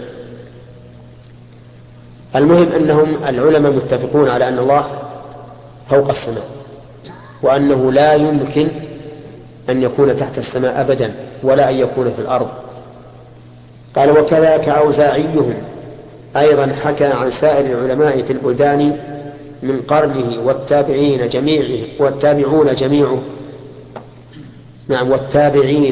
المهم أنهم العلماء متفقون على أن الله فوق السماء، وأنه لا يمكن أن يكون تحت السماء أبدا، ولا أن يكون في الأرض. قال وكذلك أوزاعيهم أيضا حكى عن سائر العلماء في البلدان من قرنه والتابعين جميعه والتابعون جميعه نعم والتابعين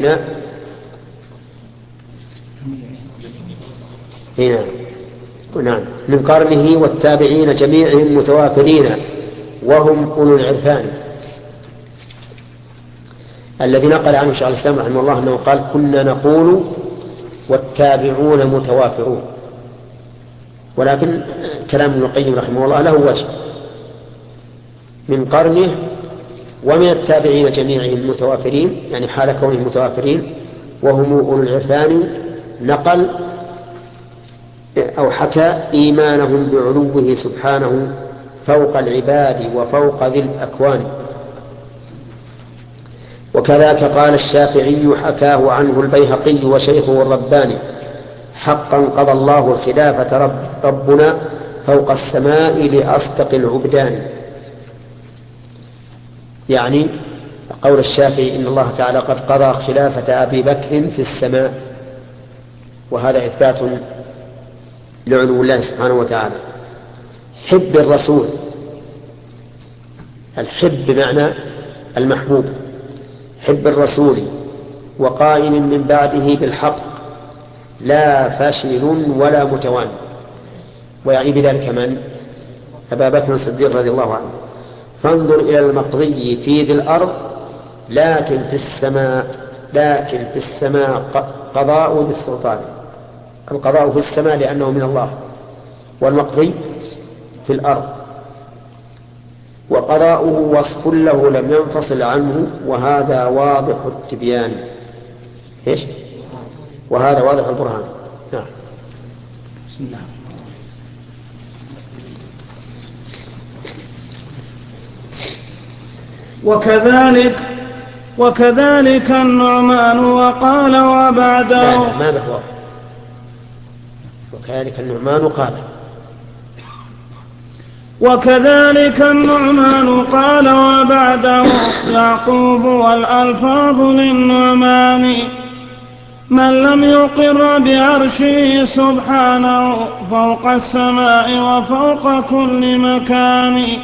هنا نعم من قرنه والتابعين جميعهم متوافرين وهم أولو العرفان. الذي نقل عنه شيخ الإسلام رحمه الله أنه قال كنا نقول والتابعون متوافرون، ولكن كلام ابن القيم رحمه الله له وجه. من قرنه ومن التابعين جميعهم متوافرين، يعني حال كونهم متوافرين وهم أولو العرفان، نقل أو حكى إيمانهم بعلوه سبحانه فوق العباد وفوق ذي الأكوان. وكذاك قال الشافعي حكاه عنه البيهقي وشيخه الرباني حقا قضى الله الخلافة رب ربنا فوق السماء لأصدق العبدان. يعني قول الشافعي إن الله تعالى قد قضى خلافة أبي بكر في السماء، وهذا إثبات لعلو الله سبحانه وتعالى. حب الرسول، الحب بمعنى المحبوب، حب الرسول وقائم من بعده بالحق لا فاشل ولا متوان، ويعني بذلك من؟ أبا بكر الصديق رضي الله عنه. فانظر إلى المقضي في ذي الأرض لكن في السماء لكن في السماء قضاء ذي السلطان. القضاء في السماء لأنه من الله، والمقضي في الأرض، وقضاؤه وصف له لم ينفصل عنه، وهذا واضح التبيان. إيش؟ وهذا واضح البرهان. نعم. بسم الله. وكذلك وكذلك النعمان وقال وبعده لا لا ما بحوار. وكذلك النعمان قال وكذلك النعمان قال وبعده يعقوب والألفاظ للنعمان من لم يقر بعرشه سبحانه فوق السماء وفوق كل مكان،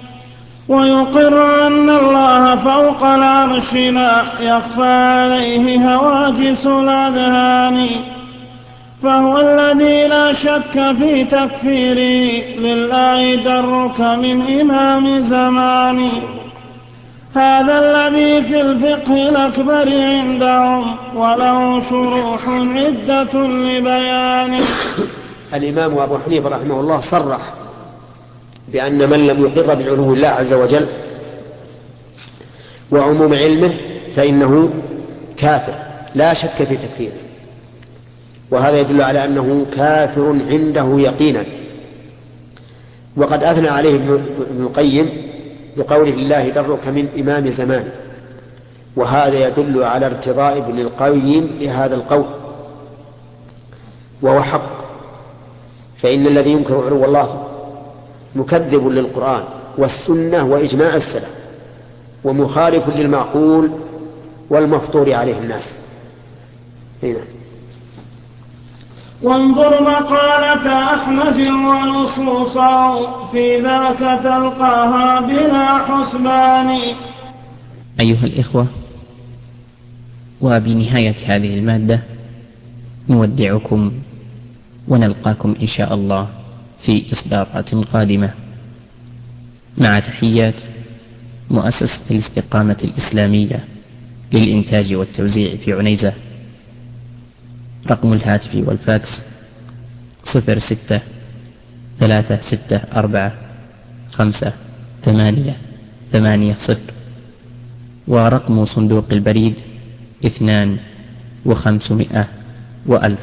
ويقر أن الله فوق العرش لا يخفى عليه هواجس الأذهان، فهو الذي لا شك في تكفيره لله درك من إمام زمان، هذا الذي في الفقه الأكبر عندهم وله شروح عدة لبيانه. الإمام أبو حنيفة رحمه الله صرح بأن من لم يقر بعلو الله عز وجل وعموم علمه فإنه كافر لا شك في تكفيره، وهذا يدل على أنه كافر عنده يقينا. وقد أثنى عليه ابن القيم بقوله الله درك من إمام زمان، وهذا يدل على ارتضاء ابن القيم لهذا القول، وهو حق. فإن الذي ينكر علو الله مكذب للقرآن والسنة وإجماع السلف، ومخالف للمعقول والمفطور عليه الناس. هنا وانظر مقالة أحمد ونصوصه في ذاك تلقاها بلا حسبان. أيها الإخوة، وبنهاية هذه المادة نودعكم ونلقاكم إن شاء الله في إصدارات قادمة، مع تحيات مؤسسة الاستقامة الإسلامية للإنتاج والتوزيع في عنيزة. رقم الهاتف والفاكس صفر ستة ثلاثة ستة أربعة خمسة ثمانية ثمانية صفر، ورقم صندوق البريد اثنان وخمسمائة وألف.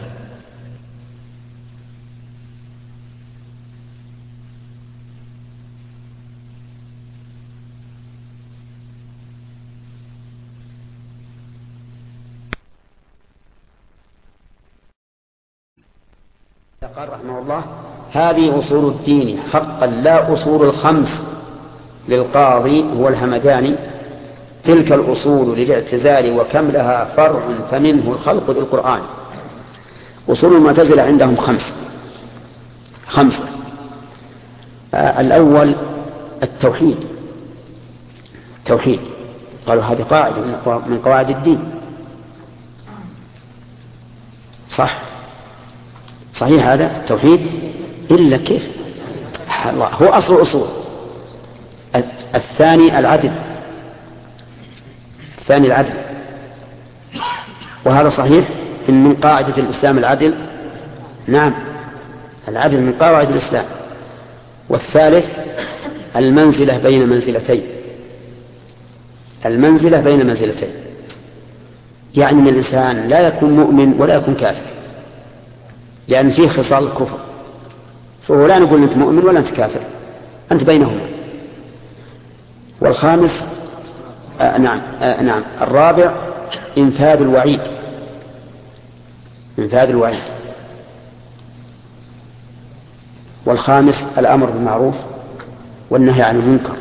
قال رحمه الله: هذه أصول الدين حقا لا أصول الخمس للقاضي هو الهمداني، تلك الأصول للاعتزال وكم لها فرع فمنه الخلق للقرآن. أصول المعتزلة عندهم خمس خمسة. آه الأول التوحيد. التوحيد قالوا هذه قاعدة من قواعد الدين. صح صحيح هذا التوحيد، إلا كيف الله هو أصل الأصول. الثاني العدل، الثاني العدل، وهذا صحيح إن من قاعدة الإسلام العدل. نعم العدل من قواعد الإسلام. والثالث المنزلة بين منزلتين، المنزلة بين منزلتين، يعني من الإنسان لا يكون مؤمن ولا يكون كافر، لأن فيه خصال الكفر، فهو لا نقول أنت مؤمن ولا أنت كافر، أنت بينهما. والخامس آه نعم آه نعم الرابع إنفاذ الوعيد، إنفاذ الوعيد. والخامس الأمر بالمعروف والنهي عن المنكر.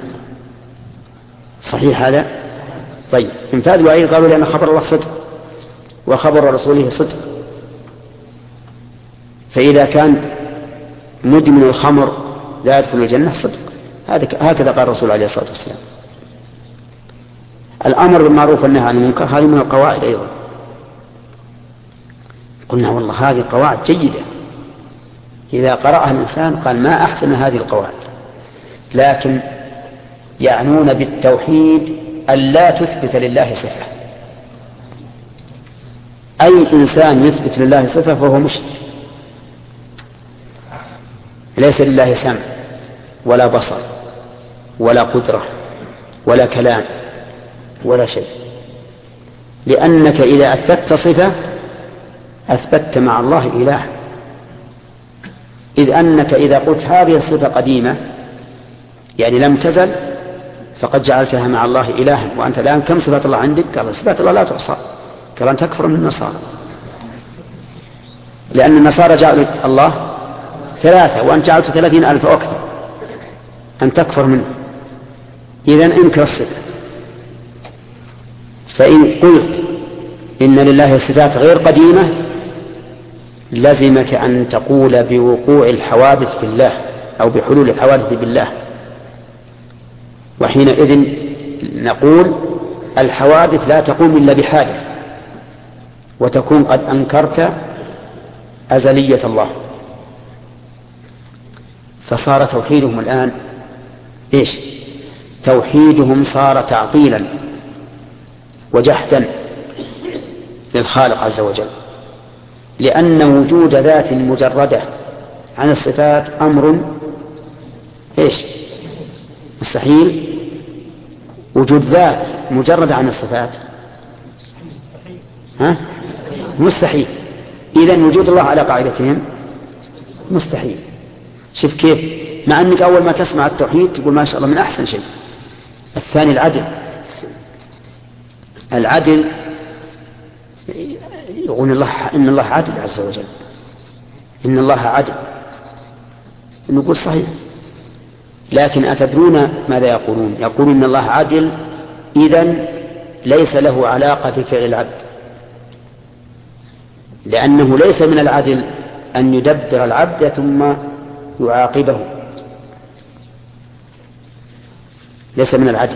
صحيح هذا؟ طيب إنفاذ الوعيد قالوا لأن خبر الله صدق وخبر رسوله صدق، فإذا كان مدمن الخمر لا يدخل الجنة صدق، هكذا قال الرسول عليه الصلاة والسلام. الأمر بالمعروف والنهي عن المنكر هذه من القواعد أيضا. قلنا والله هذه قواعد جيدة، إذا قرأها الإنسان قال ما أحسن هذه القواعد، لكن يعنون بالتوحيد أن لا تثبت لله صفة. أي إنسان يثبت لله صفة فهو مشرك. ليس لله سمع ولا بصر ولا قدرة ولا كلام ولا شيء، لأنك إذا أثبتت صفة أثبتت مع الله إله، إذ أنك إذا قلت هذه الصفة قديمة يعني لم تزل فقد جعلتها مع الله إلها. وأنت الآن كم صفة الله عندك؟ قال صفات الله لا تحصى، قال أن تكفر من النصارى، لأن النصارى جعلوا الله ثلاثة وأن جعلت ثلاثين ألف أكثر، أن تكفر منه. إذن انكر الصفة. فإن قلت إن لله صفات غير قديمة لزمك أن تقول بوقوع الحوادث بالله أو بحلول الحوادث بالله، وحينئذ نقول الحوادث لا تقوم إلا بحادث، وتكون قد أنكرت أزلية الله. فصار توحيدهم الآن إيش؟ توحيدهم صار تعطيلا وجحدا للخالق عز وجل، لأن وجود ذات مجردة عن الصفات أمر إيش؟ مستحيل. وجود ذات مجردة عن الصفات ها؟ مستحيل. إذن وجود الله على قاعدتهم مستحيل. شوف كيف، مع أنك أول ما تسمع التوحيد تقول ما شاء الله من أحسن شيء. الثاني العدل. العدل يقول الله إن الله عدل عز وجل، إن الله عدل، نقول صحيح، لكن أتدرون ماذا يقولون؟ يقولون إن الله عدل إذن ليس له علاقة بفعل العبد، لأنه ليس من العدل أن يدبر العبد ثم يعاقبه، ليس من العدل.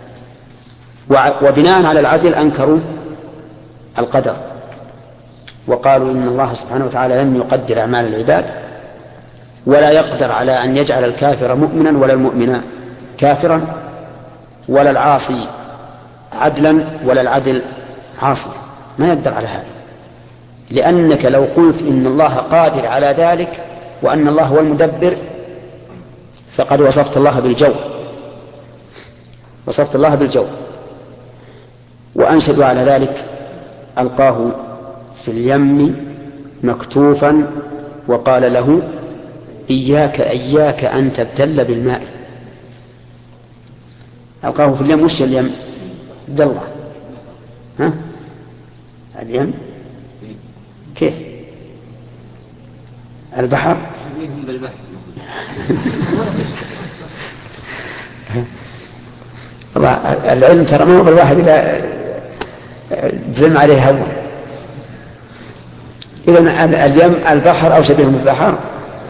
وبناء على العدل أنكروا القدر وقالوا إن الله سبحانه وتعالى لم يقدر أعمال العباد، ولا يقدر على أن يجعل الكافر مؤمنا ولا المؤمن كافرا، ولا العاصي عدلا ولا العدل عاصي، ما يقدر على هذا. لأنك لو قلت إن الله قادر على ذلك وأن الله هو المدبر فقد وصفت الله بالجور، وصفت الله بالجور. وأنشدوا على ذلك: ألقاه في اليم مكتوفا وقال له إياك إياك أن تبتل بالماء. ألقاه في اليم، وش اليم؟ عبد الله، ها؟ اليم كيف؟ البحر. العلم ترى ما هو بالواحد إلى تزم عليه هون. إذن اليم البحر أو شبيه بالبحر.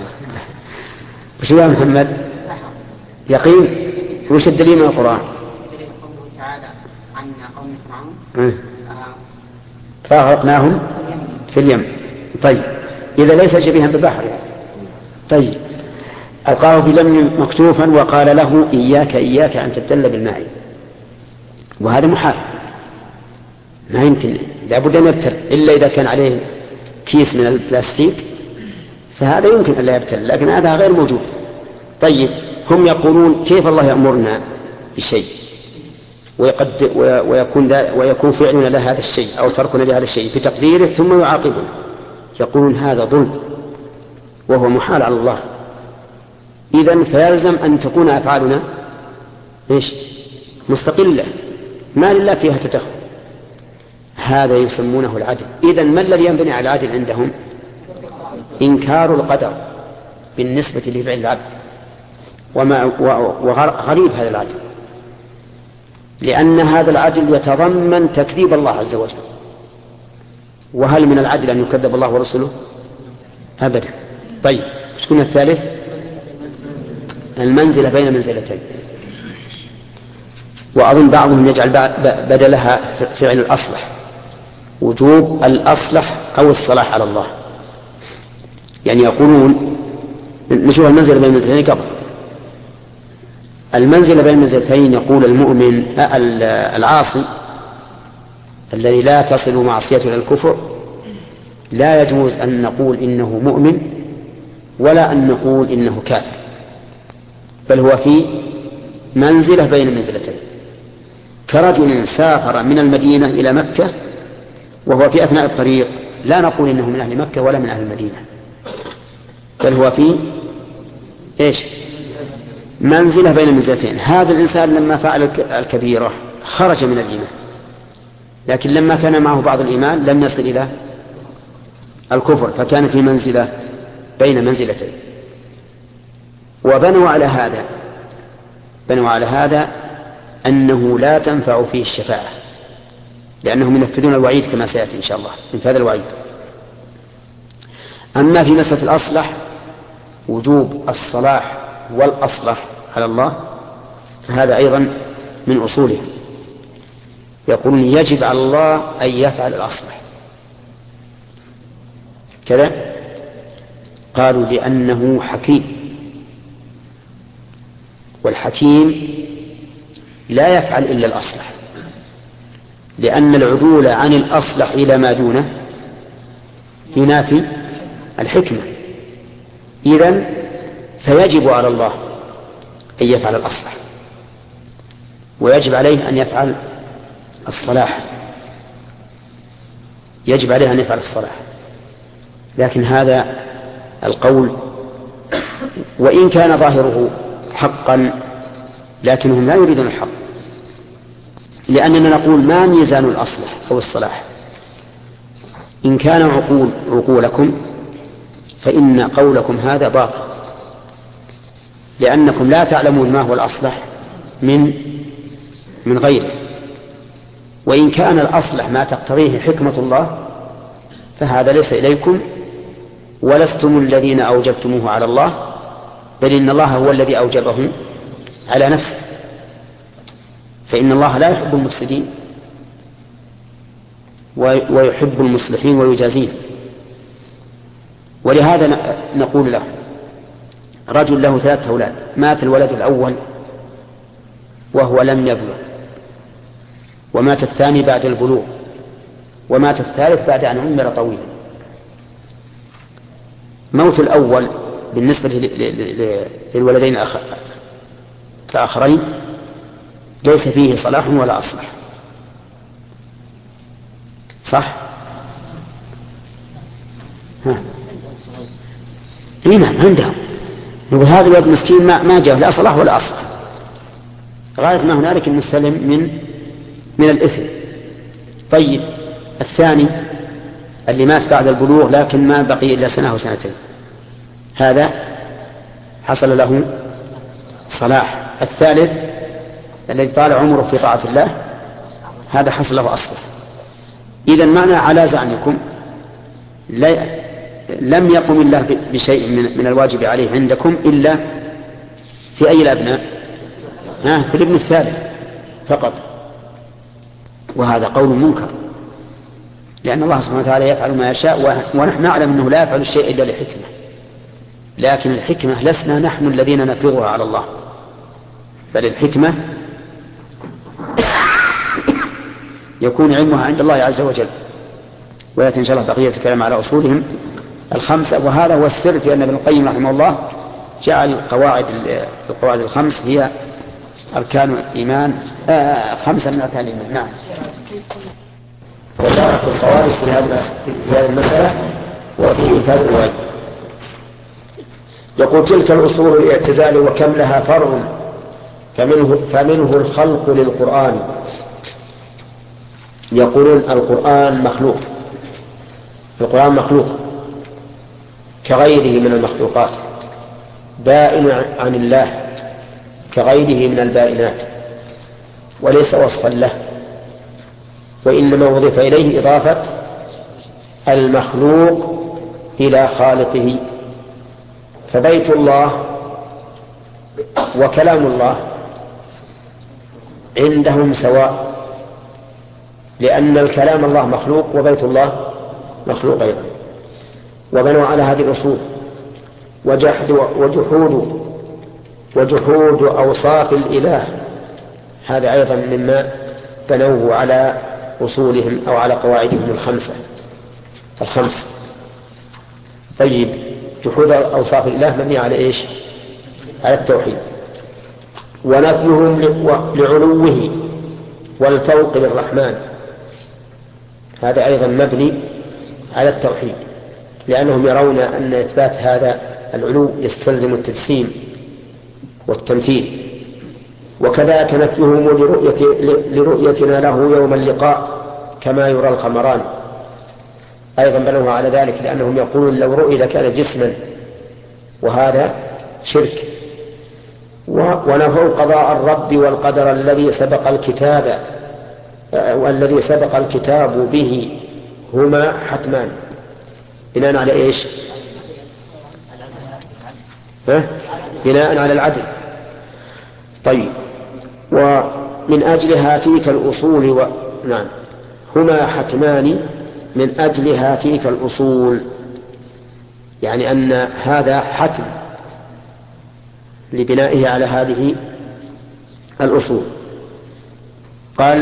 وش يا محمد؟ يقين. وش الدليل من القرآن؟ دليل قوله تعالى عن قوم فرعون فأغرقناهم في اليم. طيب إذا ليس شبيها بالبحر يعني. طيب ألقاه في اليم مكتوفا وقال له إياك إياك أن تبتل بالماء، وهذا محال، ما يمكن، لابد أن يبتل، إلا إذا كان عليه كيس من البلاستيك فهذا يمكن أن لا يبتل، لكن هذا غير موجود. طيب هم يقولون كيف الله يأمرنا بشيء ويقد ويكون, ويكون فعلنا لهذا الشيء أو تركنا لهذا الشيء في تقديره ثم يعاقبنا؟ يقولون هذا ظلم وهو محال على الله. إذن فيلزم أن تكون أفعالنا إيش؟ مستقلة، ما لله فيها تدخل. هذا يسمونه العدل. إذن ما الذي ينبني على العدل عندهم؟ إنكار القدر بالنسبة لفعل العبد. وغريب هذا العدل، لأن هذا العدل يتضمن تكذيب الله عز وجل. وهل من العدل أن يكذب الله ورسله؟ أبدا. طيب شكون الثالث؟ المنزلة بين منزلتين. وأظن بعضهم يجعل بدلها فعل الأصلح، وجوب الأصلح أو الصلاح على الله. يعني يقولون نشوف المنزلة بين منزلتين قبل. المنزلة بين منزلتين يقول المؤمن العاصي الذي لا تصل معصيته إلى الكفر لا يجوز أن نقول إنه مؤمن ولا أن نقول إنه كافر، بل هو في منزلة بين منزلتين، كرجل سافر من المدينة إلى مكة وهو في أثناء الطريق لا نقول إنه من أهل مكة ولا من أهل المدينة، بل هو في إيش؟ منزلة بين منزلتين. هذا الإنسان لما فعل الكبيرة خرج من الإيمان، لكن لما كان معه بعض الإيمان لم يصل إلى الكفر، فكان في منزلة بين منزلتين. وبنوا على هذا بنوا على هذا أنه لا تنفع فيه الشفاعة، لأنهم ينفذون الوعيد كما سيأتي إن شاء الله ينفذ الوعيد. أما في مسألة الأصلح وجوب الصلاح والأصلح على الله فهذا أيضا من أصوله. يقولون يجب على الله أن يفعل الأصلح كذا. قالوا لأنه حكيم، والحكيم لا يفعل إلا الأصلح، لأن العدول عن الأصلح إلى ما دونه ينافي الحكمة. إذن فيجب على الله أن يفعل الأصلح، ويجب عليه أن يفعل الصلاح، يجب عليه أن يفعل الصلاح. لكن هذا القول وإن كان ظاهره حقا لكنهم لا يريدون الحق، لأننا نقول ما ميزان الأصلح أو الصلاح؟ إن كان عقول عقولكم فإن قولكم هذا باطل، لأنكم لا تعلمون ما هو الأصلح من من غيره. وإن كان الأصلح ما تقتضيه حكمة الله فهذا ليس إليكم، ولستم الذين أوجبتموه على الله، بل إن الله هو الذي أوجبه على نفسه، فإن الله لا يحب المفسدين ويحب المصلحين ويجازيهم. ولهذا نقول له رجل له ثلاثة أولاد، مات الولد الأول وهو لم يبلغ، ومات الثاني بعد البلوغ، ومات الثالث بعد أن عمر طويلا. موت الأول بالنسبة للولدين الآخرين ليس فيه صلاح ولا أصلح، صح؟ ها نعم عندهم. نقول هذا الولد مسكين ما ما جاء لا صلاح ولا أصلح، غاية ما هنالك المستلم من من الإثم. طيب الثاني اللي مات بعد البلوغ لكن ما بقي إلا سنة أو سنتين، هذا حصل له صلاح. الثالث الذي طال عمره في طاعة الله هذا حصل له أصلح. إذن معنى على زعمكم لم يقم الله بشيء من الواجب عليه عندكم إلا في أي الأبناء؟ ها في الابن الثالث فقط، وهذا قول منكر، لأن الله سبحانه وتعالى يفعل ما يشاء، ونحن نعلم أنه لا يفعل الشيء إلا لحكمة، لكن الحكمة لسنا نحن الذين نفرضها على الله، بل الحكمة يكون علمها عند الله عز وجل. ويأتي إن شاء الله بقية الكلام على أصولهم الخمسة. وهذا هو السر في أن ابن القيم رحمه الله جعل القواعد القواعد الخمس هي أركان الإيمان، آه خمسة من أركان الإيمان. نعم. وشارك الخوارج في هذه المسألة وفي إنفاذ الواجب. يقول تلك الأصول الاعتزال وكم لها فرع، فمنه, فمنه الخلق للقرآن. يقولون القرآن مخلوق، القرآن مخلوق كغيره من المخلوقات، بائن عن الله كغيره من البائنات، وليس وصفا له، وإنما وضف إليه إضافة المخلوق إلى خالقه. فبيت الله وكلام الله عندهم سواء، لأن الكلام الله مخلوق وبيت الله مخلوق أيضا. وبنوا على هذه الأصول وجحدوا وجحود وجحود أوصاف الإله، هذا أيضا مما بنوه على أصولهم أو على قواعدهم الخمسة الخمس. طيب جحود أوصاف الإله مبني على إيش؟ على التوحيد. ونفيهم لعلوه والفوق للرحمن، هذا أيضا مبني على التوحيد، لأنهم يرون أن إثبات هذا العلو يستلزم التجسيم والتمثيل. وكذلك نفيهم لرؤية لرؤيتنا له يوم اللقاء كما يرى القمران، أيضا بنوه على ذلك، لأنهم يقولون لو رؤي لكان جسما، وهذا شرك. ونفوا قضاء الرب والقدر الذي سبق الكتاب والذي سبق الكتاب به، هما حتمان، بناء على إيش؟ ها؟ بناء على العدل. طيب ومن أجل هاتيك الأصول و... نعم هما حتمان من أجل هاتيك الأصول، يعني أن هذا حتم لبنائه على هذه الأصول. قال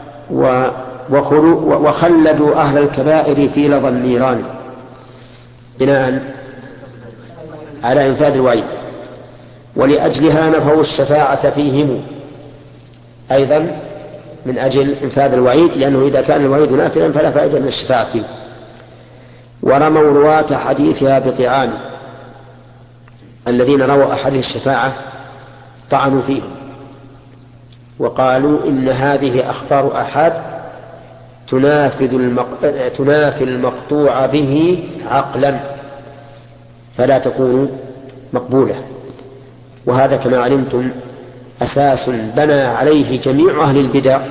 وخلدوا أهل الكبائر في لظى النيران بناء على إنفاذ الوعيد، ولأجلها نفوا الشفاعة فيهم أيضا من أجل إنفاذ الوعيد، لأنه إذا كان الوعيد نافذا فلا فائدة من الشفاعة فيه. ورموا رواة حديثها بطعان، الذين رووا أحاديث الشفاعة طعنوا فيه وقالوا إن هذه أخبار أحد تنافذ المق... تنافي المقطوع به عقلا فلا تكون مقبولة. وهذا كما علمتم أساس بنى عليه جميع أهل البدع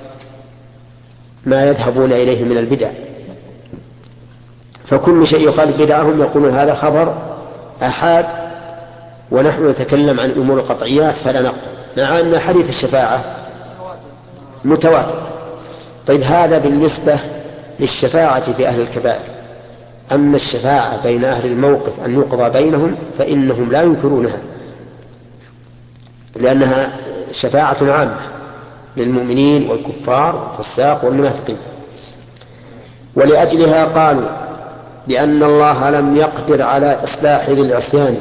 ما يذهبون إليه من البدع، فكل شيء يخالف بدعهم يقولون هذا خبر أحد ونحن نتكلم عن الأمور القطعيات فلا نقبل، مع أن حديث الشفاعة متواتر. طيب هذا بالنسبة للشفاعة في أهل الكبائر. أما الشفاعة بين أهل الموقف أن يقضى بينهم فإنهم لا ينكرونها، لأنها شفاعة عامة للمؤمنين والكفار والفساق والمنافقين. ولأجلها قالوا بأن الله لم يقدر على إصلاح ذي العصيان.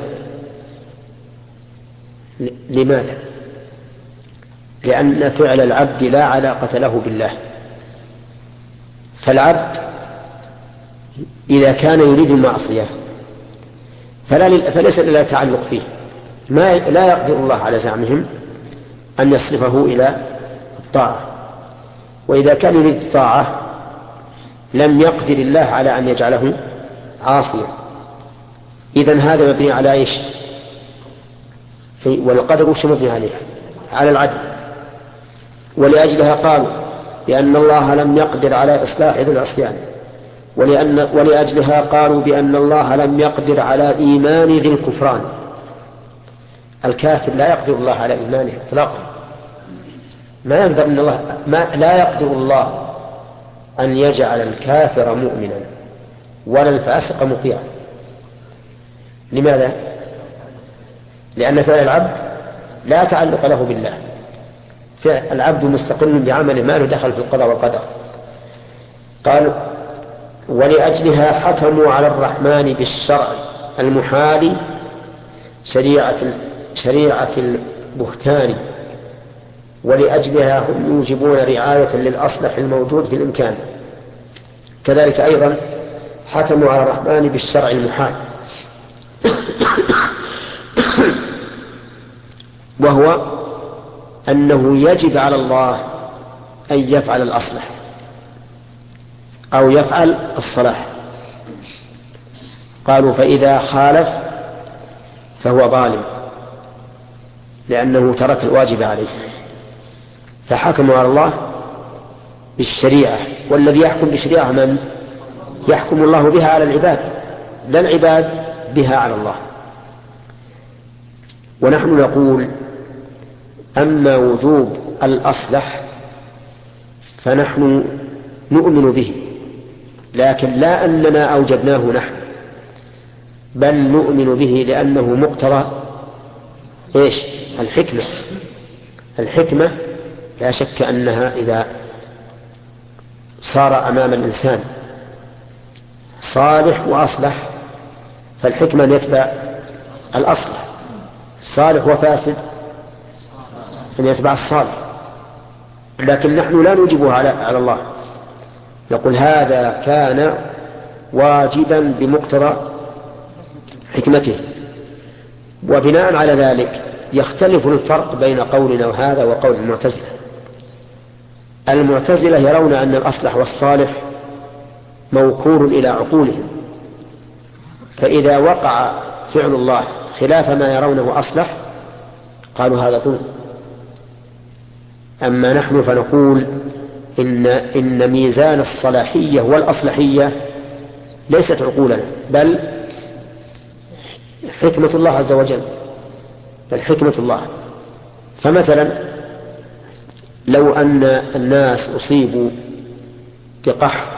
لماذا؟ لأن فعل العبد لا علاقة له بالله، فالعبد إذا كان يريد المعصية فلا فليس له تعلق فيه، ما لا يقدر الله على زعمهم أن يصرفه إلى الطاعة، وإذا كان يريد الطاعة لم يقدر الله على أن يجعله عاصيا. إذن هذا مبني على إيش؟ والقدر وش مبني عليه؟ على العدل. ولأجلها قالوا بأن الله لم يقدر على إصلاح ذي العصيان، ولأن ولأجلها قالوا بأن الله لم يقدر على إيمان ذي الكفران. الكافر لا يقدر الله على إيمانه إطلاقا، ما يقدر إن الله ما لا يقدر الله أن يجعل الكافر مؤمنا ولا الفاسق مطيعا. لماذا؟ لأن فعل العبد لا تعلق له بالله، العبد مستقل بعمله ما له دخل في القضاء والقدر. قال ولأجلها حكموا على الرحمن بالشرع المحال شريعة شريعة البهتان، ولأجلها هم يوجبون رعاية للأصلح الموجود في الإمكان. كذلك أيضا حكموا على الرحمن بالشرع المحال وهو أنه يجب على الله أن يفعل الأصلح أو يفعل الصلاح. قالوا فإذا خالف فهو ظالم لأنه ترك الواجب عليه، فحكموا على الله بالشريعة، والذي يحكم بالشريعة من يحكم الله بها على العباد، لا العباد بها على الله. ونحن نقول أما وجوب الأصلح فنحن نؤمن به، لكن لا أننا أوجبناه نحن، بل نؤمن به لأنه مقتضى إيش؟ الحكمة. الحكمة لا شك أنها إذا صار أمام الإنسان صالح وأصلح فالحكمة أن يتبع الأصلح، صالح وفاسد أن يتبع الصالح. لكن نحن لا نوجبها على, على الله، نقول هذا كان واجبا بمقتضى حكمته. وبناء على ذلك يختلف الفرق بين قولنا هذا وقول المعتزلة. المعتزلة يرون أن الأصلح والصالح موكول إلى عقولهم، فإذا وقع فعل الله خلاف ما يرونه أصلح قالوا هذا ظلم. أما نحن فنقول إن, إن ميزان الصلاحية والأصلحية ليست عقولنا بل حكمة الله عز وجل، بل حكمة الله. فمثلا لو أن الناس أصيبوا بقحط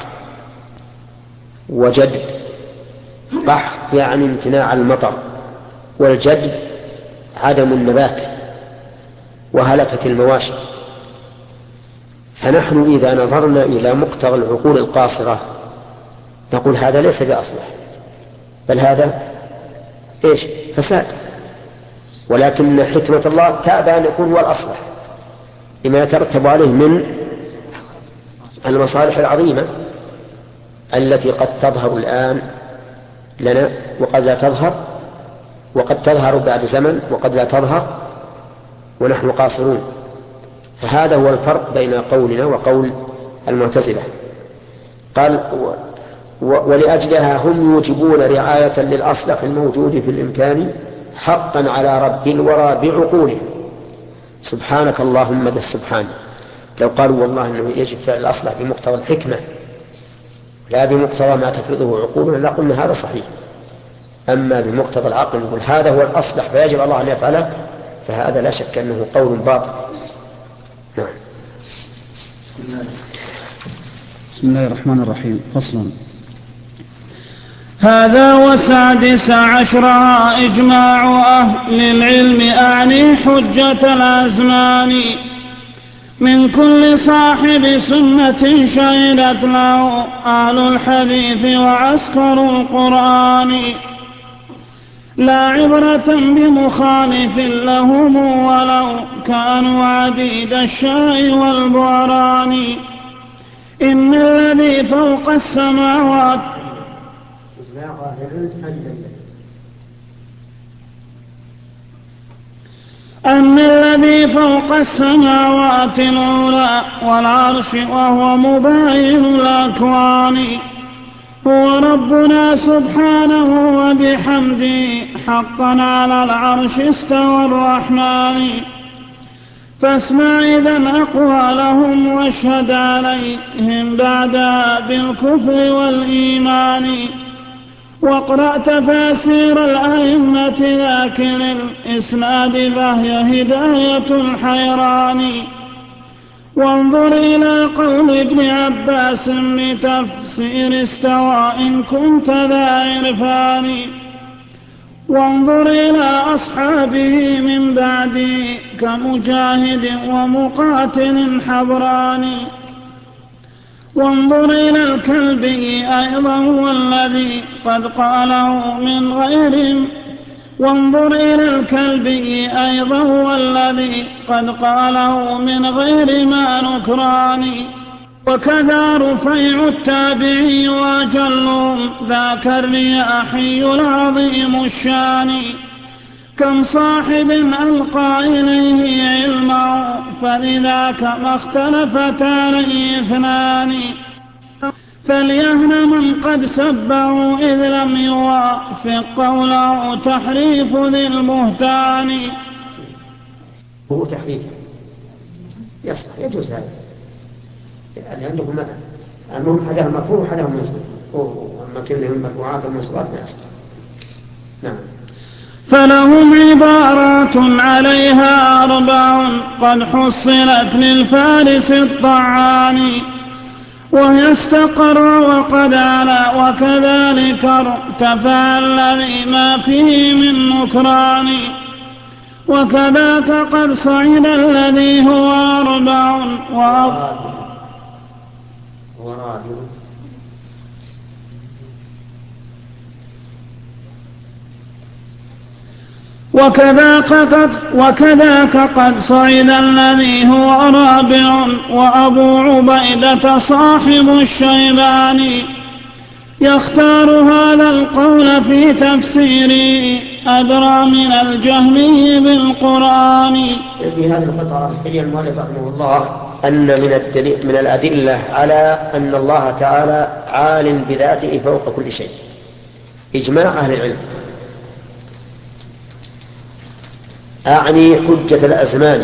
وجد، قحط يعني امتناع المطر، والجد عدم النبات وهلكت المواشي، فنحن إذا نظرنا إلى مقتضى العقول القاصرة نقول هذا ليس بأصلح، بل هذا إيش؟ فساد. ولكن حكمة الله تأبى أن يكون هو الأصلح لما يترتب عليه من المصالح العظيمة التي قد تظهر الآن لنا وقد لا تظهر، وقد تظهر بعد زمن وقد لا تظهر ونحن قاصرون. فهذا هو الفرق بين قولنا وقول المعتزلة. قال ولأجلها هم يوجبون رعاية للأصلح الموجود في الإمكان حقا على رب الورى بعقوله. سبحانك اللهم ذا السبحان. لو قالوا والله أنه يجب فعل الأصلح بمقتضى الحكمة لا بمقتضى ما تفرضه عقولنا لا قلنا هذا صحيح. أما بمقتضى العقل نقول هذا هو الأصلح فيجب الله أن يفعله، فهذا لا شك أنه قول باطل. نعم. بسم الله الرحمن الرحيم. فصل. هذا وسادس عشر إجماع أهل العلم أعني حجة الأزمان من كل صاحب سنة شهدت له أهل الحديث وعسكر القرآن لا عبرة بمخالف لهم ولو كانوا عديد الشاء والبعران إن الذي فوق السماوات أن الذي فوق السماوات العلى والعرش وهو مباين الأكوان هو ربنا سبحانه وبحمده حقا على العرش استوى الرحمن فاسمع إذن أقوالهم واشهد عليهم بعدها بالكفر والإيمان واقرأ تفاسير الأئمة ذاكر الإسناد فهي هداية الحيران وانظر إلى قول ابن عباس لتفسير استوى إن كنت ذا عرفان وانظر إلى أصحابه من بعده كمجاهد ومقاتل حبران وانظر إلى الكلبي أيضا والذي قد قاله من غير وانظر إلى الكلبي أيضا والذي قد قاله من غير ما نكران وكذا رفيع التابعي وأجلهم ذاك الرياحي العظيم الشان كم صاحب ألقى إليه علمه فلذاك ما اختلفتان اثنان فليهن من قد سبه إذ لم يوافق قوله تحريف ذي البهتان. هو تحريف يصح يجوز هذا لأنهم أنهم حدها مرفوع وحدها منصوب وأما كلهم مرفوعات ومنصوبات ما يصح. نعم. فلهم عبارات عليها أربع قد حصلت للفارس الطعان وهي استقر وقد علا وكذلك ارتفع الذي ما فيه من نكران وكذاك قد صعد الذي هو أربع وأربع وكذاك قد, وكذاك قد صعد الذي هو رابع وأبو عبيدة صاحب الشيباني يختار هذا القول في تفسيره أدرى من الجهمي بالقرآن. في هذه القطعة هي المؤلف رحمه الله أن من, الدليل من الأدلة على أن الله تعالى عال بذاته فوق كل شيء إجماع أهل العلم أعني حجة الأزمان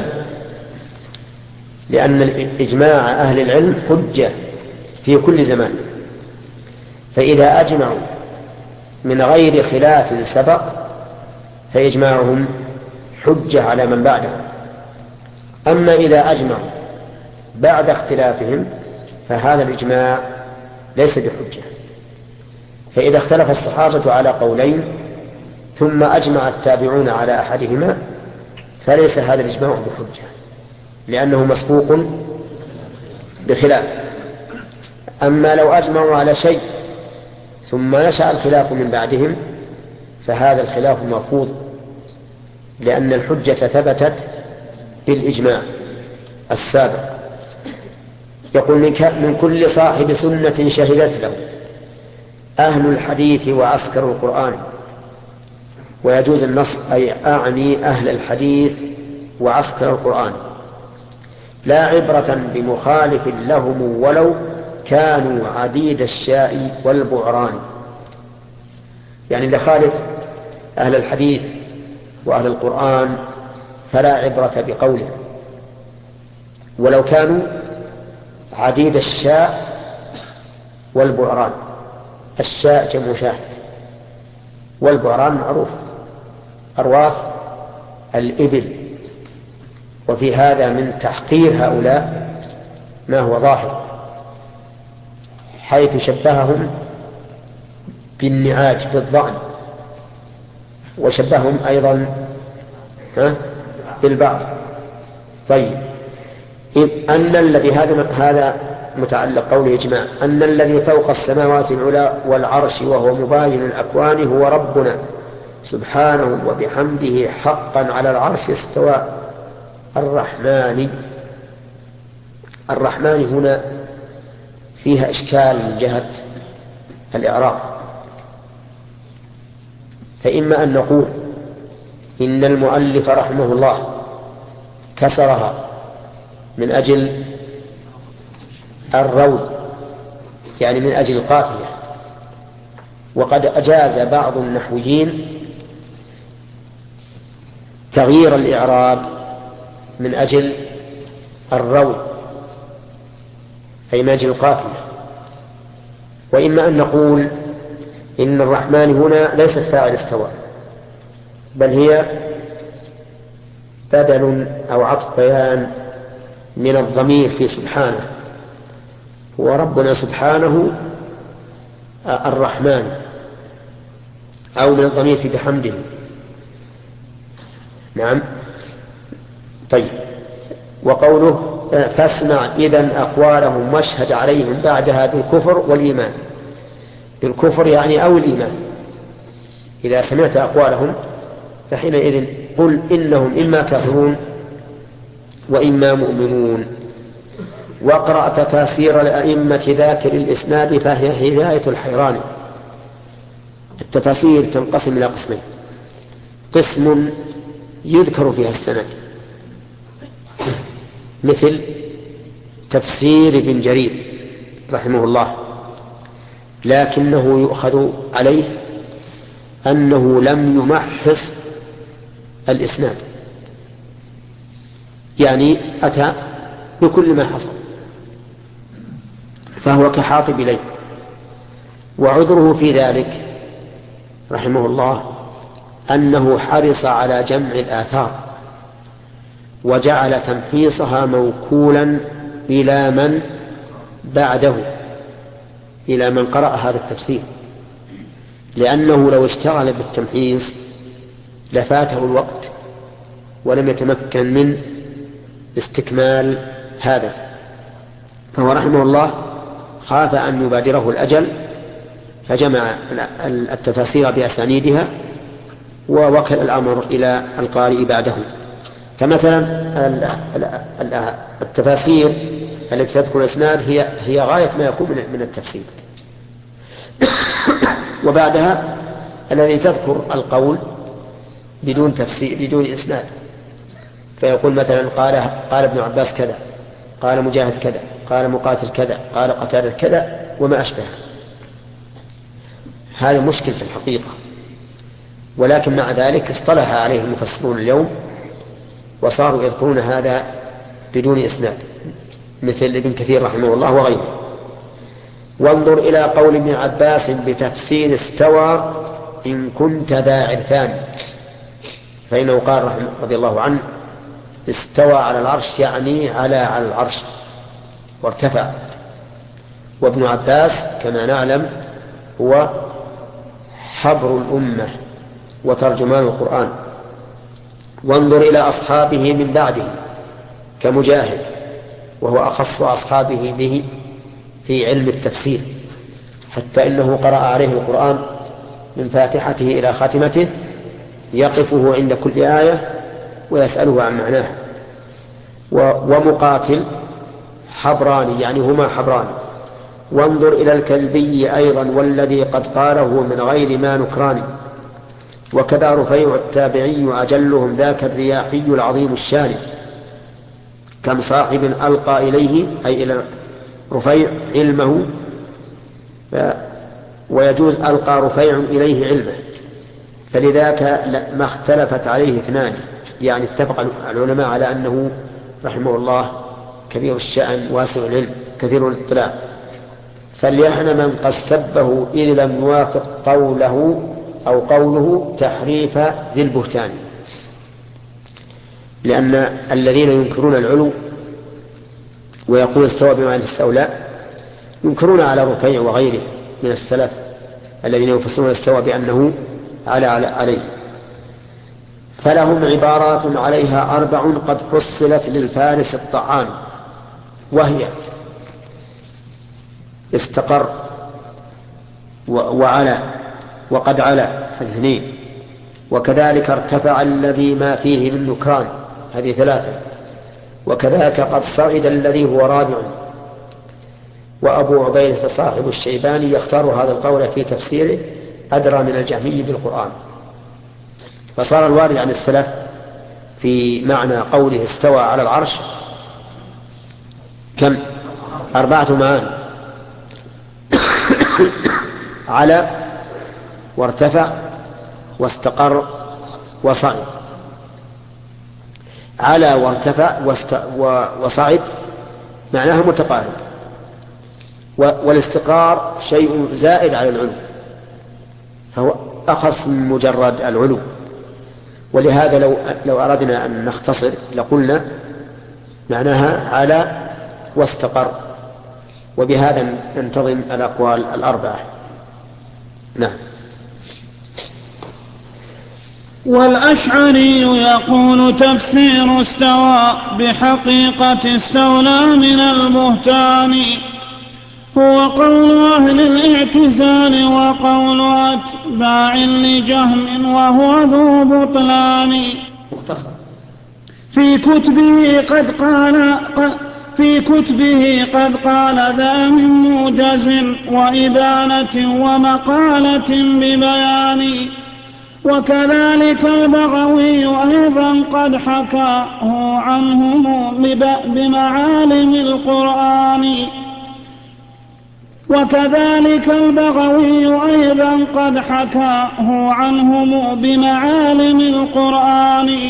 لأن إجماع أهل العلم حجة في كل زمان فإذا أجمعوا من غير خلاف سبق فإجماعهم حجة على من بعدهم أما إذا أجمعوا بعد اختلافهم فهذا الإجماع ليس بحجة فإذا اختلف الصحابة على قولين ثم أجمع التابعون على أحدهما فليس هذا الإجماع بحجة لأنه مسبوق بخلاف. أما لو أجمعوا على شيء ثم نشأ الخلاف من بعدهم فهذا الخلاف مرفوض، لأن الحجة ثبتت بالإجماع السابق. يقول من كل صاحب سنة شهدت له أهل الحديث وعسكر القرآن. ويجوز النص أي أعني أهل الحديث وعسكر القرآن، لا عبرة بمخالف لهم ولو كانوا عديد الشاء والبعران. يعني اللي خالف أهل الحديث وأهل القرآن فلا عبرة بقوله ولو كانوا عديد الشاء والبعران. الشاء جمع شاهد، والبعران معروف أرواث الإبل. وفي هذا من تحقير هؤلاء ما هو ظاهر، حيث شبههم بالنعاج بالضأن، وشبههم أيضا بالبعض. طيب، إذ أن الذي هذا هذا متعلق قوله إجماع أن الذي فوق السماوات العلى والعرش وهو مباين الأكوان هو ربنا سبحانه وبحمده حقا على العرش استوى الرحمن. الرحمن هنا فيها إشكال من جهة الإعراب، فإما أن نقول إن المؤلف رحمه الله كسرها من أجل الروض، يعني من أجل القافية، وقد أجاز بعض النحويين تغيير الإعراب من أجل الروض أي من أجل القافية. وإما أن نقول إن الرحمن هنا ليست فاعل استوى، بل هي بدل أو عطف بيان من الضمير في سبحانه، هو ربنا سبحانه الرحمن، أو من الضمير في بحمده. نعم. طيب، وقوله فاسمع إذن أقوالهم واشهد عليهم بعدها بالكفر والإيمان. بالكفر يعني أو الإيمان، إذا سمعت أقوالهم فحينئذ قل إنهم إما كافرون وإما مؤمنون. واقرأ تفاسير الأئمة ذاكر الإسناد فهي هداية الحيران. التفاسير تنقسم إلى قسمين: قسم يذكر فيها السند مثل تفسير ابن جرير رحمه الله، لكنه يؤخذ عليه أنه لم يمحص الإسناد، يعني أتى بكل ما حصل، فهو كحاطب إليه. وعذره في ذلك رحمه الله أنه حرص على جمع الآثار وجعل تمحيصها موكولا إلى من بعده، إلى من قرأ هذا التفسير، لأنه لو اشتغل بالتمحيص لفاته الوقت ولم يتمكن من استكمال هذا. فهو رحمه الله خاف أن يبادره الأجل فجمع التفاسير بأسانيدها ووكل الأمر إلى القارئ بعده. كمثلا التفاسير التي تذكر الإسناد هي هي غاية ما يكون من التفسير، وبعدها الذي تذكر القول بدون تفسير بدون إسناد، فيقول مثلا قال قال ابن عباس كذا، قال مجاهد كذا، قال مقاتل كذا، قال قتادة كذا وما أشبه. هذا مشكل في الحقيقة، ولكن مع ذلك اصطلح عليه المفسرون اليوم وصاروا يذكرون هذا بدون إسناد، مثل ابن كثير رحمه الله وغيره. وانظر إلى قول ابن عباس بتفسير استوى إن كنت ذا عرفان، فإنه قال رحمه رضي الله عنه استوى على العرش يعني على على العرش وارتفع. وابن عباس كما نعلم هو حبر الأمة وترجمان القرآن. وانظر إلى أصحابه من بعده كمجاهد وهو أخص أصحابه به في علم التفسير، حتى إنه قرأ عليه القرآن من فاتحته إلى خاتمته، يقفه عند كل آية ويسأله عن معناه. ومقاتل حبراني، يعني هما حبران. وانظر إلى الكلبي أيضا والذي قد قاله من غير ما نكران. وكذا رفيع التابعي أجلهم ذاك الرياحي العظيم الشان، كم صاحب ألقى إليه أي إلى رفيع علمه، ويجوز ألقى رفيع إليه علمه، فلذاك ما اختلفت عليه اثنان، يعني اتفق العلماء على أنه رحمه الله كبير الشأن واسع العلم كثير الاطلاع. فليحن من قد سبه إذ لم يوافق قوله أو قوله تحريف ذي البهتان، لأن الذين ينكرون العلو ويقول استوى بمعنى الاستولاء ينكرون على رفيع وغيره من السلف الذين يفسرون استوى بأنه على عليه. فلهم عبارات عليها أربع قد فصلت للفارس الطعان، وهي استقر وعلى وقد على الاثنين، وكذلك ارتفع الذي ما فيه من نكران، هذه ثلاثة، وكذلك قد صعد الذي هو رابع. وأبو عبيدة صاحب الشيباني يختار هذا القول في تفسيره أدرى من الجهمي بالقرآن. فصار الوارد عن السلف في معنى قوله استوى على العرش كم؟ أربعة معاني: على وارتفع واستقر وصعد. على وارتفع وصعد معناها متقارب، والاستقرار شيء زائد على العلو، فهو أخص من مجرد العلو. ولهذا لو, لو أردنا أن نختصر لقلنا معناها على واستقر، وبهذا ننتظم الأقوال الأربعة. نعم. والأشعري يقول تفسير استوى بحقيقة استولى من البهتان هو قول أهل الاعتزال وقول أتباع لجهم وهو ذو بطلان. في كتبه قد قال في كتبه قد قال ذا من موجز وإبانة ومقالة ببيان. وكذلك البغوي أيضا قد حكاه عنهم بمعالم القرآن وكذلك البغوي أيضا قد حكاه عنهم بمعالم القرآن.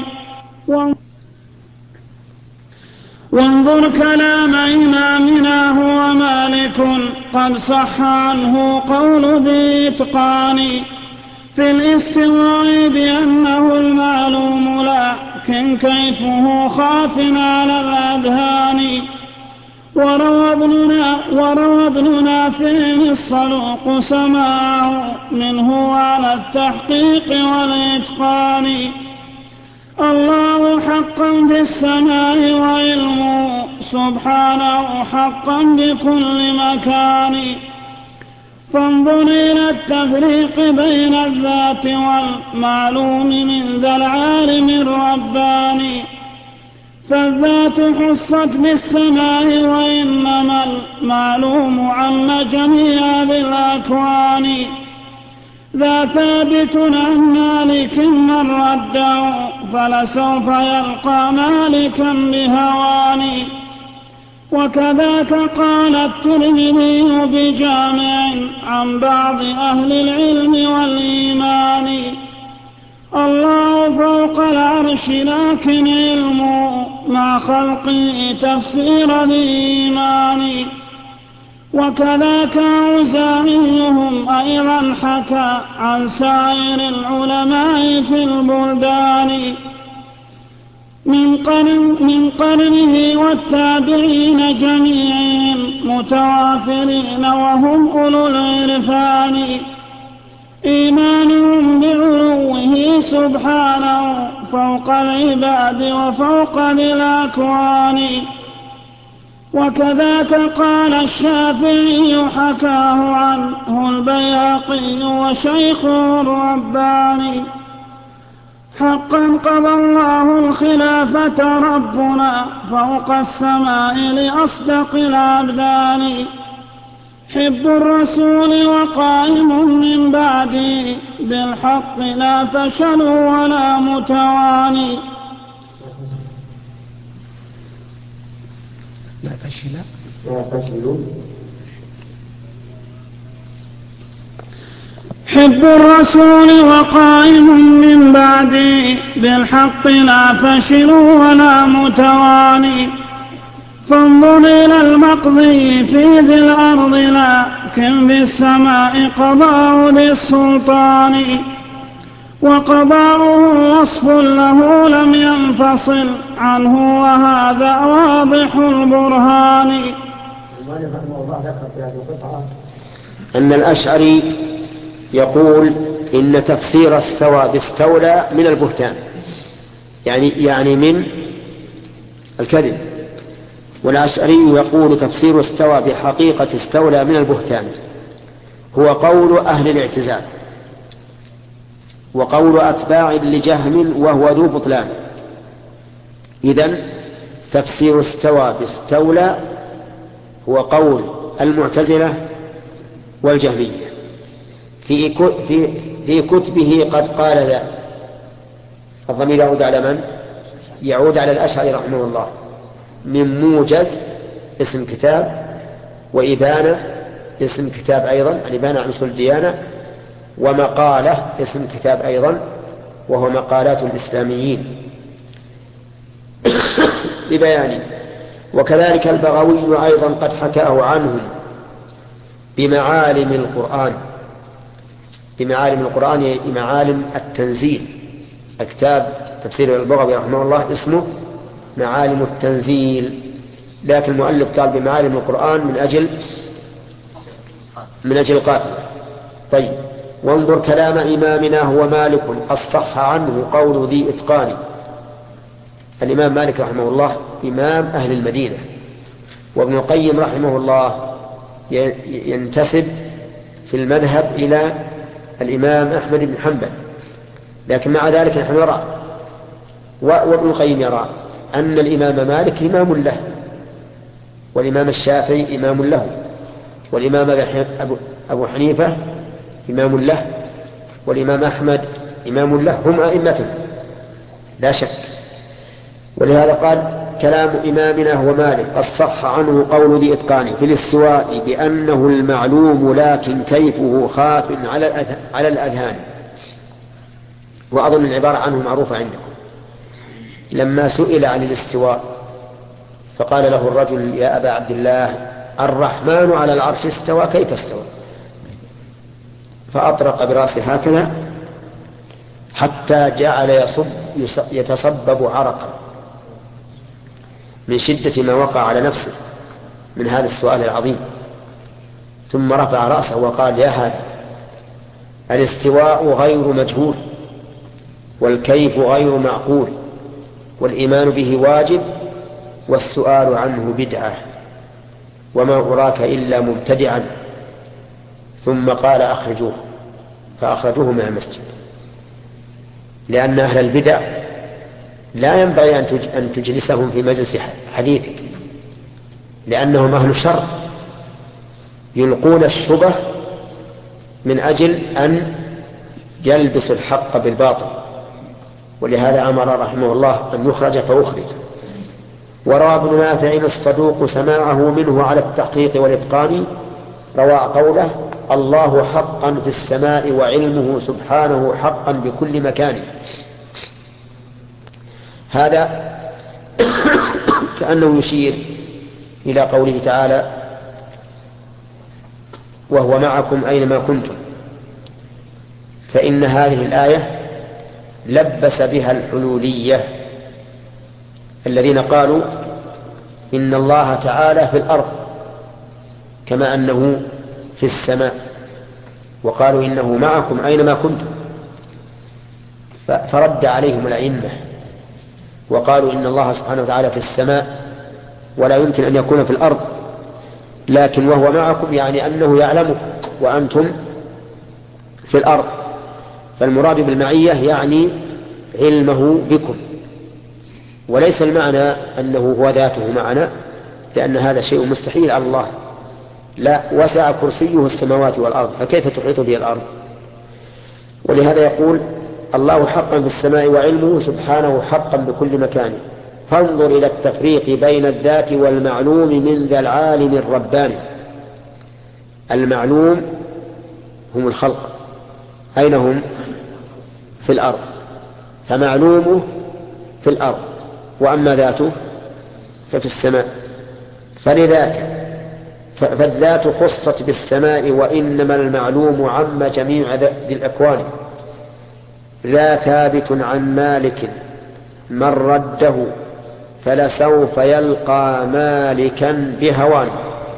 وانظر كلام إمامنا هو مالك قد صح عنه قول ذي إتقان في الاستواء بأنه المعلوم لكن كيفه خاف على الأذهان. وروى ابننا وروى ابن نافع الصدوق سماعه منه على التحقيق والإتقان. الله حقا في السماء وعلمه سبحانه حقا بكل مكان. فانظر إلى التفريق بين الذات والمعلوم من ذا العالم الرباني. فالذات حصت بالسماء وإنما المعلوم عم جميع ذي الأكوان. ذا ثابت عن مالك من رده فلسوف يلقى مالكا بهوان. وكذاك قال الترمذي بجامع عن بعض أهل العلم والإيمان. الله فوق العرش لكن علمه مع خلقه تفسير الإيمان. وكذاك أوزاعيهم أيضا حكى عن سائر العلماء في البلدان من قرن من قرنه والتابعين جميعهم متوافرين وهم أولو العرفان. إيمانهم بعلوه سبحانه فوق العباد وفوق ذي الأكوان. وكذاك قال الشافعي حكاه عنه البيهقي وشيخه الرباني. حقا قضى الله الخلافة ربنا فوق السماء لأصدق الأبدان. حب الرسول وقائم من بعده بالحق لا فشل ولا متواني. لا فشل لا فشل. حب الرسول وقائم من بعده بالحق لا فشل ولا متواني. فانظر إلى المقضي في ذي الأرض لكن بالسماء قضاء للسلطان. وقضاؤه وصف له لم ينفصل عنه وهذا واضح البرهان. أن الأشعري يقول إن تفسير استوى باستولى من البهتان، يعني يعني من الكذب. والأشعري يقول تفسير استوى بحقيقة استولى من البهتان هو قول أهل الاعتزال وقول أتباع لجهم وهو ذو بطلان. إذن تفسير استوى باستولى هو قول المعتزلة والجهمية. في في في كتبه قد قال ذا. الضمير يعود على من؟ يعود على الأشعري رحمه الله، من موجز اسم كتاب، وإبانة اسم كتاب أيضا، الإبانة عن أصول الديانة، ومقالة اسم كتاب أيضا وهو مقالات الإسلاميين ببيان. وكذلك البغوي أيضا قد حكاه عنهم بمعالم القرآن، بمعالم القرآن معالم التنزيل. الكتاب تفسير البغوي رحمه الله اسمه معالم التنزيل، لكن المؤلف قال بمعالم القرآن من أجل من أجل القافية. طيب، وانظر كلام إمامنا هو مالك الصح عنه قول ذي إتقان. الإمام مالك رحمه الله إمام أهل المدينة، وابن القيم رحمه الله ينتسب في المذهب إلى الإمام أحمد بن حنبل، لكن مع ذلك نحن نرى وابن القيم يرى أن الإمام مالك إمام له، والإمام الشافعي إمام له، والإمام أبو حنيفة إمام له، والإمام أحمد إمام له، هم أئمة لا شك. ولهذا قال كلام إمامنا هو مالك الصح عنه قول ذي إتقان في الاستواء بأنه المعلوم لكن كيفه خاف على الأذهان. وأظن العبارة عنه معروفة عندكم. لما سئل عن الاستواء فقال له الرجل يا أبا عبد الله الرحمن على العرش استوى كيف استوى؟ فأطرق برأسه هكذا حتى جعل يصب يتصبب عرقا من شدة ما وقع على نفسه من هذا السؤال العظيم. ثم رفع رأسه وقال يا هذا الاستواء غير مجهول والكيف غير معقول والإيمان به واجب والسؤال عنه بدعة وما أراك إلا مبتدعا. ثم قال أخرجوه، فأخرجوه من المسجد، لأن أهل البدع لا ينبغي أن تجلسهم في مجلس حديثك، لأنهم أهل الشر يلقون الشبه من أجل أن يلبسوا الحق بالباطل. ولهذا أمر رحمه الله أن يخرج فأخرج. وروى ابن نافع الصدوق سماعه منه على التحقيق والإتقان، روى قوله الله حقا في السماء وعلمه سبحانه حقا بكل مكان. هذا كأنه يشير إلى قوله تعالى وهو معكم أينما كنتم، فإن هذه الآية لبس بها الحلولية الذين قالوا إن الله تعالى في الأرض كما أنه في السماء، وقالوا إنه معكم أينما كنتم، فرد عليهم الأئمة وقالوا إن الله سبحانه وتعالى في السماء ولا يمكن أن يكون في الأرض، لكن وهو معكم يعني أنه يعلمكم وأنتم في الأرض. فالمراد بالمعية يعني علمه بكم، وليس المعنى أنه هو ذاته معنا، لأن هذا شيء مستحيل على الله. لا، وسع كرسيه السماوات والأرض، فكيف تحيط به الأرض؟ ولهذا يقول الله حقا في السماء وعلمه سبحانه حقا بكل مكان. فانظر إلى التفريق بين الذات والمعلوم من ذا العالم الرباني. المعلوم هم الخلق، أين هم؟ في الأرض، فمعلومه في الأرض، وأما ذاته ففي السماء. فلذاك فالذات خصت بالسماء، وإنما المعلوم عم جميع ذي الأكوان. ذا ثابت عن مالك من رده فلسوف يلقى مالكا بهوان.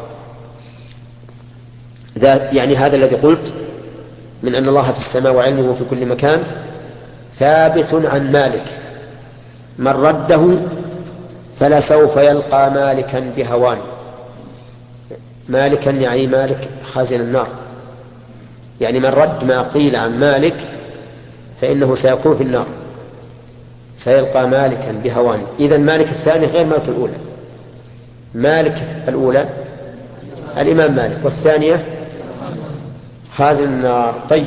يعني هذا الذي قلت من أن الله في السماء وعلمه في كل مكان ثابت عن مالك، من رده فلسوف يلقى مالكا بهوان. مالكا يعني مالك خازن النار، يعني من رد ما قيل عن مالك فإنه سيكون في النار، سيلقى مالكا بهوان. إذن مالك الثاني غير مالك الأولى. مالك الأولى الإمام مالك، والثانية خازن النار. طيب،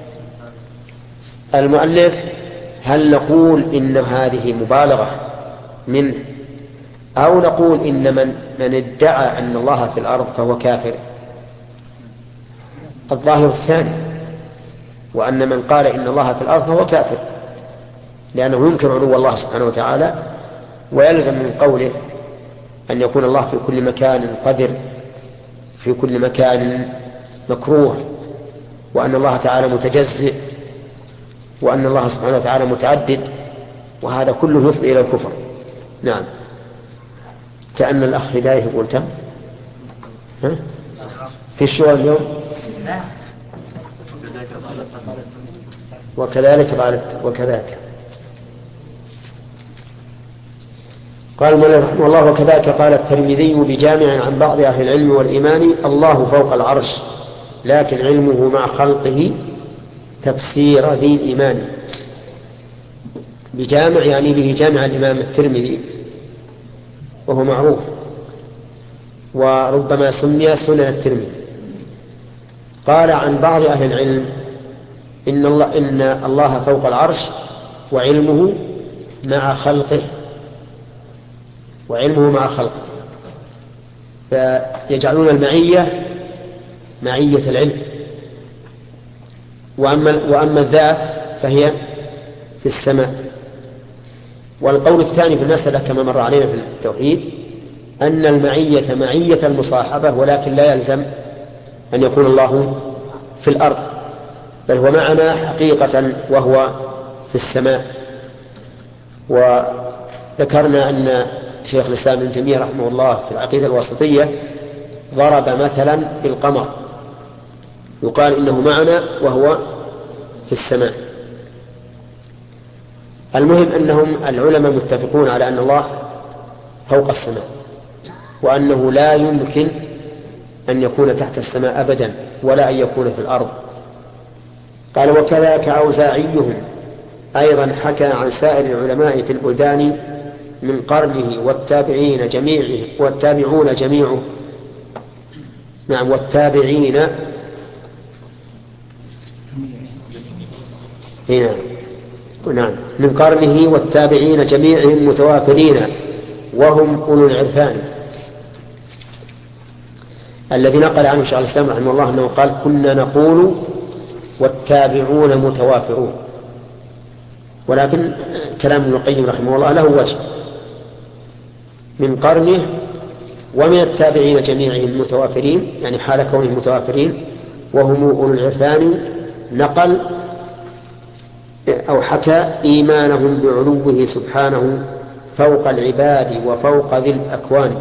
المؤلف هل نقول إن هذه مبالغة منه، أو نقول إن من, من ادعى أن الله في الأرض فهو كافر؟ الظاهر الثاني، وأن من قال إن الله في الأرض فهو كافر، لأنه ينكر علو الله سبحانه وتعالى، ويلزم من قوله أن يكون الله في كل مكان قدر، في كل مكان مكروه، وأن الله تعالى متجزئ، وأن الله سبحانه وتعالى متعدد، وهذا كله يفضي إلى الكفر. نعم. كأن الأخ هداية يقول تم ها؟ في الشغل اليوم وكذلك قالت وكذاك قال المؤلف رحمه الله وكذاك قال الترمذي بجامع عن بعض أهل العلم والإيمان الله فوق العرش لكن علمه مع خلقه تفسير ذي الإيمان. بجامع يعني به جامع الإمام الترمذي وهو معروف، وربما سمي سنن الترمذي. قال عن بعض أهل العلم إن الله, إن الله فوق العرش وعلمه مع خلقه، وعلمه مع خلقه، فيجعلون المعية معية العلم، وأما, وأما الذات فهي في السماء. والقول الثاني في المسألة كما مر علينا في التوحيد أن المعية معية المصاحبة، ولكن لا يلزم أن يكون الله في الأرض، بل هو معنا حقيقة وهو في السماء. وذكرنا أن شيخ الإسلام ابن تيمية رحمه الله في العقيدة الواسطية ضرب مثلا بالقمر، يقال إنه معنا وهو في السماء. المهم أنهم العلماء متفقون على أن الله فوق السماء، وأنه لا يمكن أن يكون تحت السماء أبدا، ولا أن يكون في الأرض. قال وكذاك أوزاعيهم أيضا حكى عن سائر العلماء في البلدان من قرنه والتابعين جميعه والتابعون جميعه نعم والتابعين هنا نعم من قرنه والتابعين جميعهم متوافرين وهم أولو العرفان. الذي نقل عنه شيخ الإسلام رحمه الله أنه قال كنا نقول والتابعون متوافرون، ولكن كلام ابن القيم رحمه الله له وجه. من قرنه ومن التابعين جميعهم متوافرين، يعني حال كونهم متوافرين وهم أولو العرفان، نقل أو حكى إيمانهم بعلوه سبحانه فوق العباد وفوق ذي الأكوان.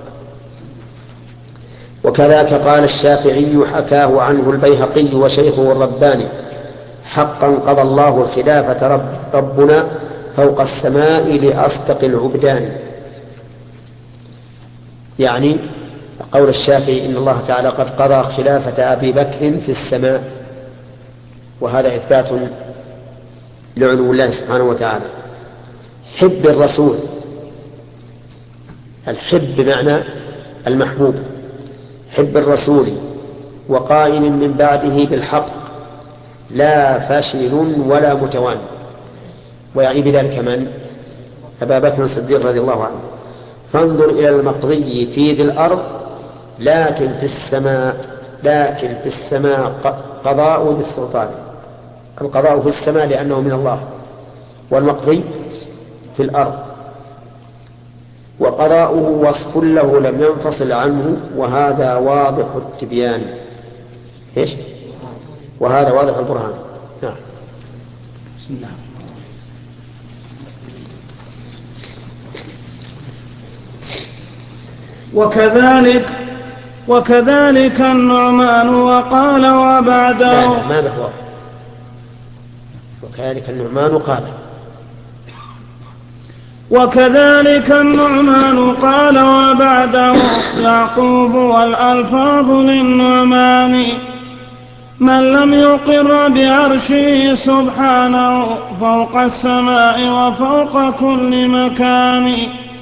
وكذاك قال الشافعي حكاه عنه البيهقي وشيخه الرباني حقا قضى الله الخلافة رب ربنا فوق السماء لأصدق العبدان. يعني قول الشافعي إن الله تعالى قد قضى خلافة أبي بكر في السماء، وهذا إثبات لعلو الله سبحانه وتعالى. حب الرسول، الحب بمعنى المحبوب، حب الرسول وقائم من بعده بالحق لا فاشل ولا متوان، ويعني بذلك من؟ أبا بكر الصديق رضي الله عنه. فانظر إلى المقضي في ذي الأرض لكن في السماء، لكن في السماء قضاء بالسلطان. القضاء في السماء لأنه من الله، والمقضي في الأرض، وقضاؤه وصف له لم ينفصل عنه، وهذا واضح التبيان. إيش؟ وهذا واضح البرهان. نعم. بسم الله. وكذلك وكذلك النعمان وقال وبعده. لا ما بهو. وكذلك النعمان قال وكذلك النعمان قال وبعده يعقوب والألفاظ للنعمان من لم يقر بعرشه سبحانه فوق السماء وفوق كل مكان،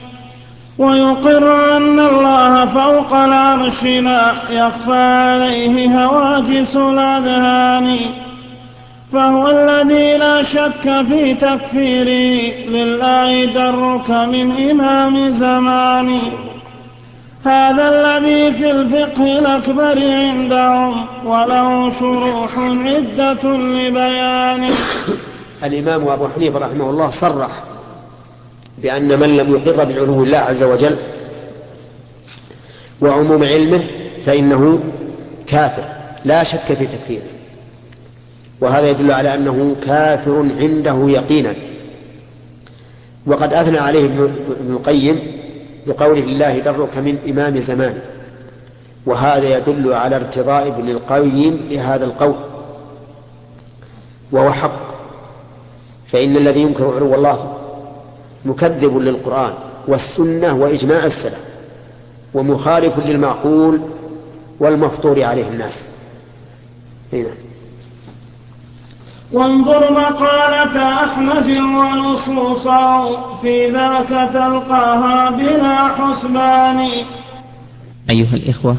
ويقر أن الله فوق العرش لا يخفى عليه هواجس الأذهان، فهو الذي لا شك في تكفيره لله درك من إمام زمان، هذا الذي في الفقه الأكبر عندهم وله شروح عدة لبيان. الإمام أبو حنيفة رحمه الله صرح بأن من لم يقر بعلو الله عز وجل وعموم علمه فإنه كافر لا شك في تكفيره، وهذا يدل على أنه كافر عنده يقينا. وقد أثنى عليه ابن القيم بقول الله درك من إمام زمان، وهذا يدل على ارتضاء ابن القيم لهذا القول، وهو حق. فإن الذي ينكر علو الله مكذب للقرآن والسنة وإجماع السلف، ومخالف للمعقول والمفطور عليه الناس. هنا وانظر مقالة أحمد ونصوصه في ذاك تلقاها بلا حسبان. أيها الإخوة،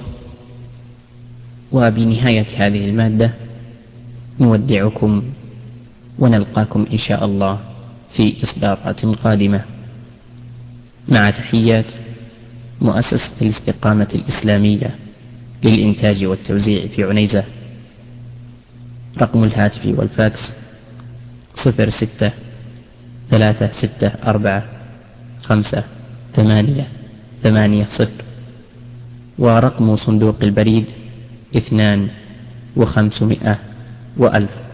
وبنهاية هذه المادة نودعكم ونلقاكم إن شاء الله في إصدارات قادمة، مع تحيات مؤسسة الاستقامة الإسلامية للإنتاج والتوزيع في عنيزة. رقم الهاتف والفاكس صفر ستة ثلاثة ستة أربعة خمسة ثمانية ثمانية صفر، ورقم صندوق البريد اثنان وخمسمائة وألف.